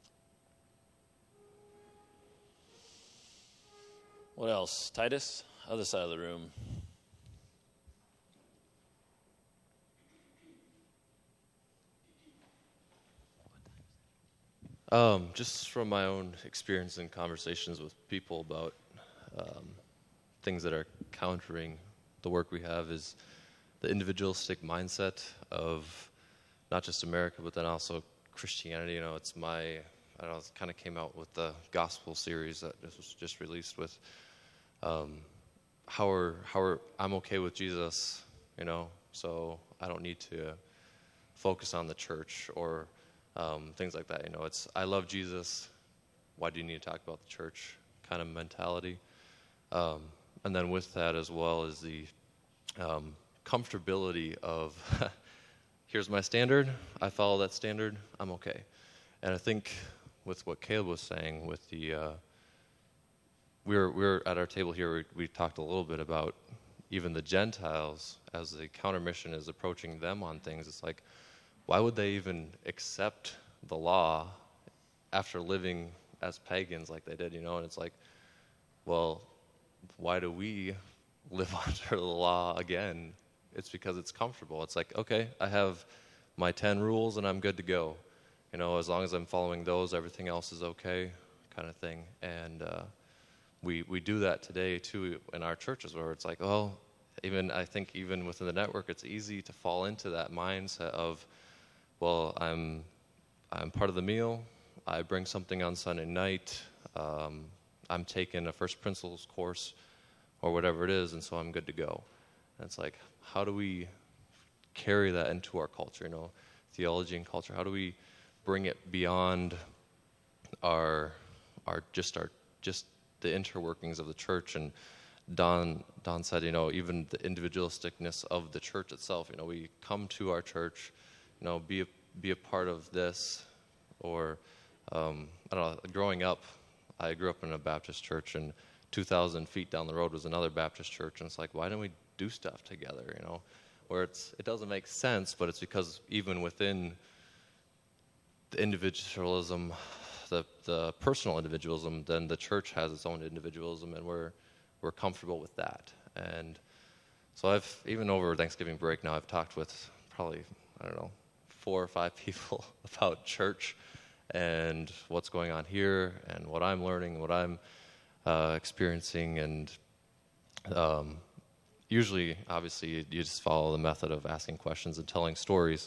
What else? Titus? Other side of the room. Just from my own experience and conversations with people about things that are countering the work we have is the individualistic mindset of not just America, but then also Christianity. It kind of came out with the gospel series that was just released with I'm okay with Jesus, so I don't need to focus on the church or things like that. It's I love Jesus. Why do you need to talk about the church? Kind of mentality. And then with that as well is the comfortability of here's my standard. I follow that standard. I'm okay. And I think with what Caleb was saying, with the we're at our table here. We talked a little bit about even the Gentiles as the counter mission is approaching them on things. It's like, why would they even accept the law after living as pagans like they did? And it's like, well, why do we live under the law again? It's because it's comfortable. It's like, okay, I have my 10 rules and I'm good to go. As long as I'm following those, everything else is okay, kind of thing. And we do that today too in our churches, where it's like, I think even within the network, it's easy to fall into that mindset of, well, I'm part of the meal. I bring something on Sunday night. I'm taking a first principles course or whatever it is, and so I'm good to go. And it's like, how do we carry that into our culture, theology and culture? How do we bring it beyond our the interworkings of the church? And Don said, even the individualisticness of the church itself. We come to our church, be a part of this, or I don't know. Growing up, I grew up in a Baptist church, and 2,000 feet down the road was another Baptist church, and it's like, why don't we do stuff together? Where it doesn't make sense, but it's because even within the individualism, the personal individualism, then the church has its own individualism, and we're comfortable with that. And so I've, even over Thanksgiving break now, I've talked with probably, 4 or 5 people about church and what's going on here and what I'm learning, what I'm experiencing. And usually, obviously, you just follow the method of asking questions and telling stories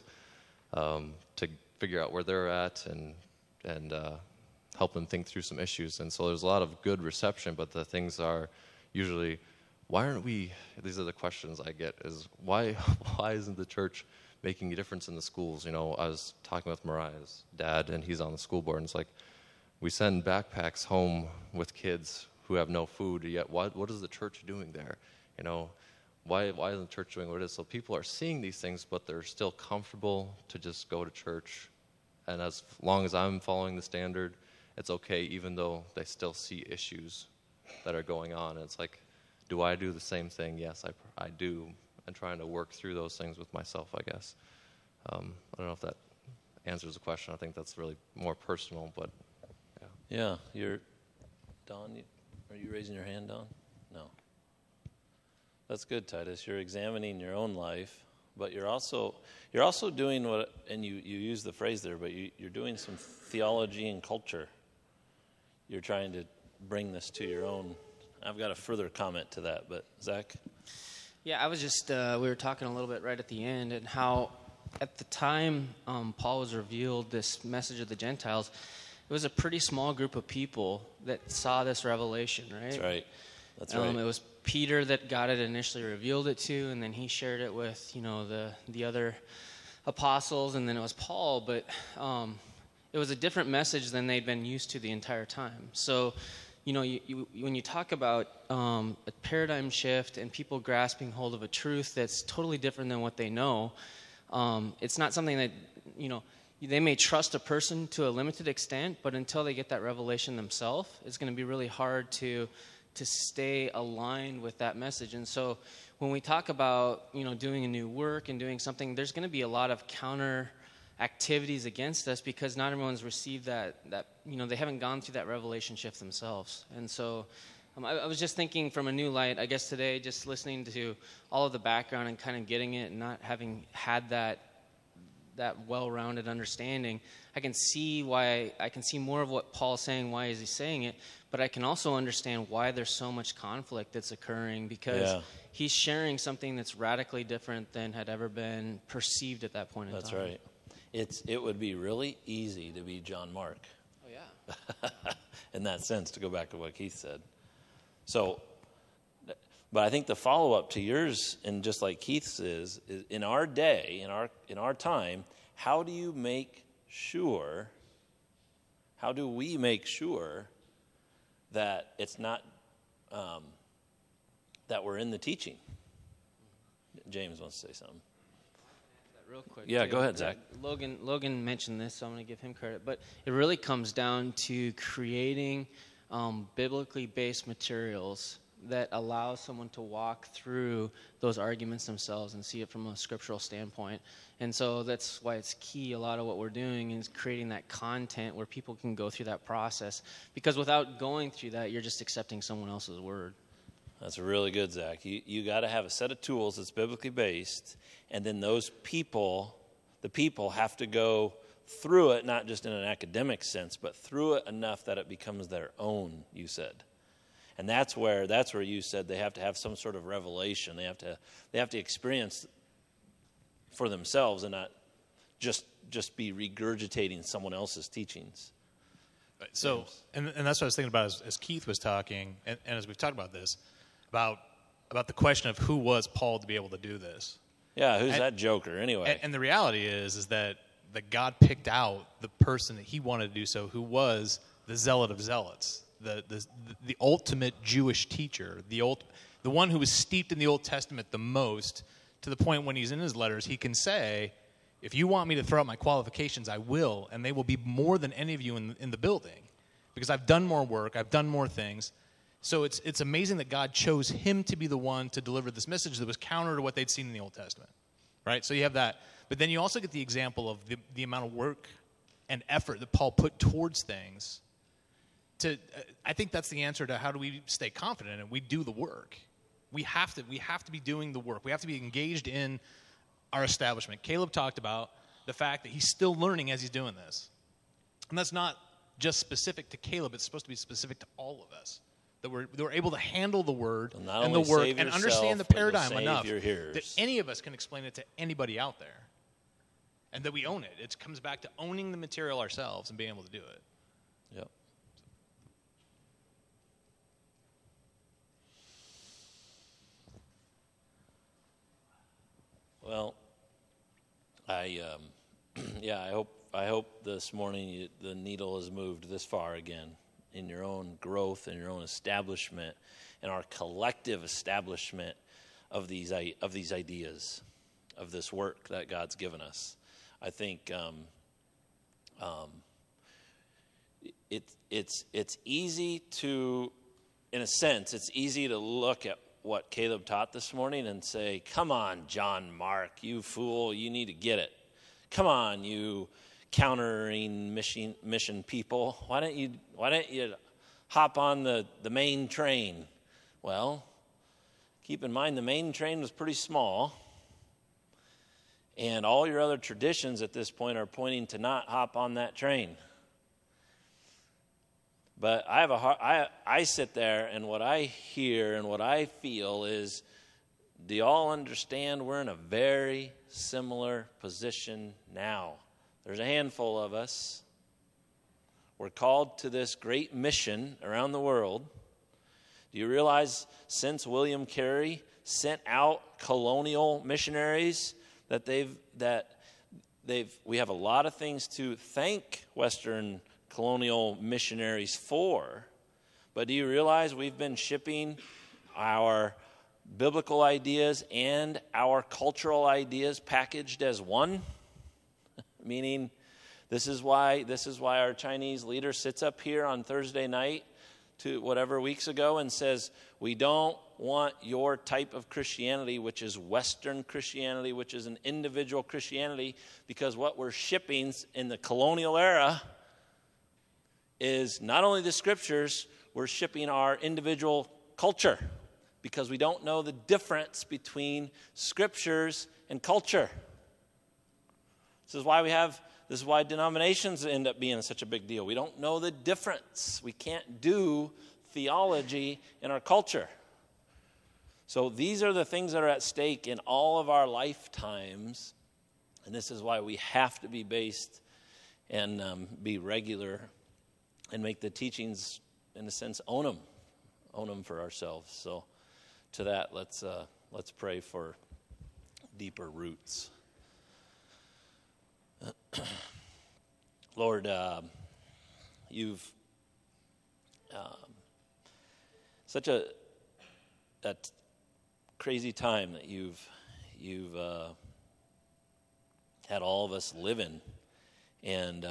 to figure out where they're at and help them think through some issues. And so there's a lot of good reception, but the things are usually, why aren't we, these are the questions I get, is why isn't the church making a difference in the schools? I was talking with Mariah's dad, and he's on the school board, and it's like, we send backpacks home with kids who have no food, yet what is the church doing there? Why isn't the church doing what it is? So people are seeing these things, but they're still comfortable to just go to church. And as long as I'm following the standard, it's okay, even though they still see issues that are going on. And it's like, do I do the same thing? Yes, I do. And trying to work through those things with myself, I guess. I don't know if that answers the question. I think that's really more personal, but yeah. Yeah, Don, are you raising your hand, Don? No. That's good, Titus. You're examining your own life, but you're also doing what, and you use the phrase there, but you're doing some theology and culture. You're trying to bring this to your own. I've got a further comment to that, but Zach? Yeah, I was just, we were talking a little bit right at the end, and how at the time Paul was revealed this message of the Gentiles, it was a pretty small group of people that saw this revelation, right? That's right. It was Peter that got it initially revealed it to, and then he shared it with, the other apostles, and then it was Paul, but it was a different message than they'd been used to the entire time. So, when you talk about a paradigm shift and people grasping hold of a truth that's totally different than what they know, it's not something that, they may trust a person to a limited extent, but until they get that revelation themselves, it's going to be really hard to stay aligned with that message. And so when we talk about, doing a new work and doing something, there's going to be a lot of counter activities against us because not everyone's received that they haven't gone through that revelation shift themselves. And so I was just thinking from a new light, I guess today, just listening to all of the background and kind of getting it and not having had that well-rounded understanding, I can see more of what Paul's saying, why is he saying it, but I can also understand why there's so much conflict that's occurring because he's sharing something that's radically different than had ever been perceived at that point in time. That's right. It would be really easy to be John Mark. Oh, yeah. In that sense, to go back to what Keith said. So But I think the follow-up to yours, and just like Keith's is in our day, in our time, how do we make sure that it's not, that we're in the teaching? James wants to say something. Real quick. Yeah, go ahead, Zach. Logan mentioned this, so I'm going to give him credit. But it really comes down to creating biblically based materials that allow someone to walk through those arguments themselves and see it from a scriptural standpoint. And so that's why it's key. A lot of what we're doing is creating that content where people can go through that process. Because without going through that, you're just accepting someone else's word. That's really good, Zach. You got to have a set of tools that's biblically based, and then the people have to go through it, not just in an academic sense, but through it enough that it becomes their own, you said. And that's where you said they have to have some sort of revelation. They have to experience for themselves and not just be regurgitating someone else's teachings. So, and that's what I was thinking about as Keith was talking, and as we've talked about this, about the question of who was Paul to be able to do this. Yeah, who's that joker anyway? And the reality is that God picked out the person that he wanted to do so, who was the zealot of zealots, the ultimate Jewish teacher, the one who was steeped in the Old Testament the most, to the point when he's in his letters, he can say, if you want me to throw out my qualifications, I will, and they will be more than any of you in the building, because I've done more work, I've done more things. So it's amazing that God chose him to be the one to deliver this message that was counter to what they'd seen in the Old Testament, right? So you have that. But then you also get the example of the amount of work and effort that Paul put towards things. I think that's the answer to how do we stay confident, and we do the work. We have to be doing the work. We have to be engaged in our establishment. Caleb talked about the fact that he's still learning as he's doing this. And that's not just specific to Caleb. It's supposed to be specific to all of us. That we're able to handle the word and the work and understand the paradigm enough that any of us can explain it to anybody out there. And that we own it. It comes back to owning the material ourselves and being able to do it. Yep. Well, I hope this morning the needle has moved this far again in your own growth and your own establishment and our collective establishment of these ideas, of this work that God's given us. I think it's easy to, in a sense, it's easy to look at what Caleb taught this morning and say, come on, John Mark, you fool, you need to get it. Come on, you countering mission people. Why don't you hop on the main train? Well, keep in mind the main train was pretty small, and all your other traditions at this point are pointing to not hop on that train. But I sit there, and what I hear and what I feel is, do you all understand we're in a very similar position now? There's a handful of us. We're called to this great mission around the world. Do you realize since William Carey sent out colonial missionaries that we have a lot of things to thank Western colonial missionaries for, but do you realize we've been shipping our biblical ideas and our cultural ideas packaged as one? Meaning, this is why our Chinese leader sits up here on Thursday night to whatever weeks ago and says, we don't want your type of Christianity, which is Western Christianity, which is an individual Christianity, because what we're shipping in the colonial era is not only the scriptures, we're shipping our individual culture, because we don't know the difference between scriptures and culture. This is why denominations end up being such a big deal. We don't know the difference. We can't do theology in our culture. So these are the things that are at stake in all of our lifetimes, and this is why we have to be based and be regular and make the teachings, in a sense, own them for ourselves. So to that, let's pray for deeper roots. Lord, you've such a crazy time that you've had all of us live in, and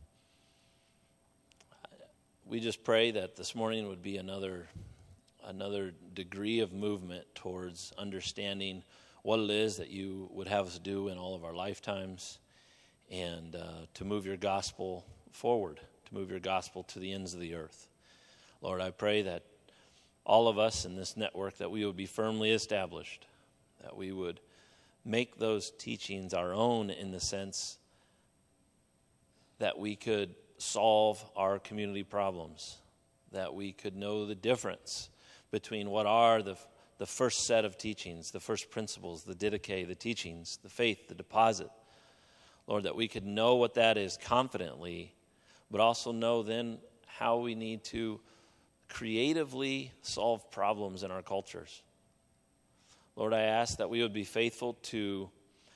we just pray that this morning would be another degree of movement towards understanding what it is that you would have us do in all of our lifetimes, and to move your gospel forward, to move your gospel to the ends of the earth. Lord, I pray that all of us in this network, that we would be firmly established, that we would make those teachings our own in the sense that we could solve our community problems, that we could know the difference between what are the first set of teachings, the first principles, the didache, the teachings, the faith, the deposit. Lord, that we could know what that is confidently, but also know then how we need to creatively solve problems in our cultures. Lord, I ask that we would be faithful to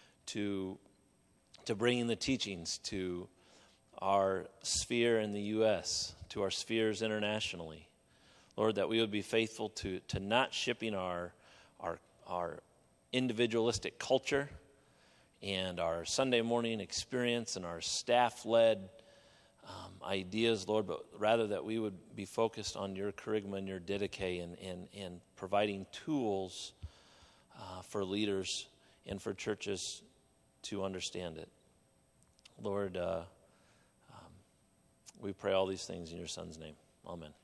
bringing the teachings to our sphere in the U.S., to our spheres internationally. Lord, that we would be faithful to not shipping our individualistic culture and our Sunday morning experience and our staff-led ideas, Lord, but rather that we would be focused on your charisma and your didache and providing tools for leaders and for churches to understand it. Lord, we pray all these things in your Son's name. Amen.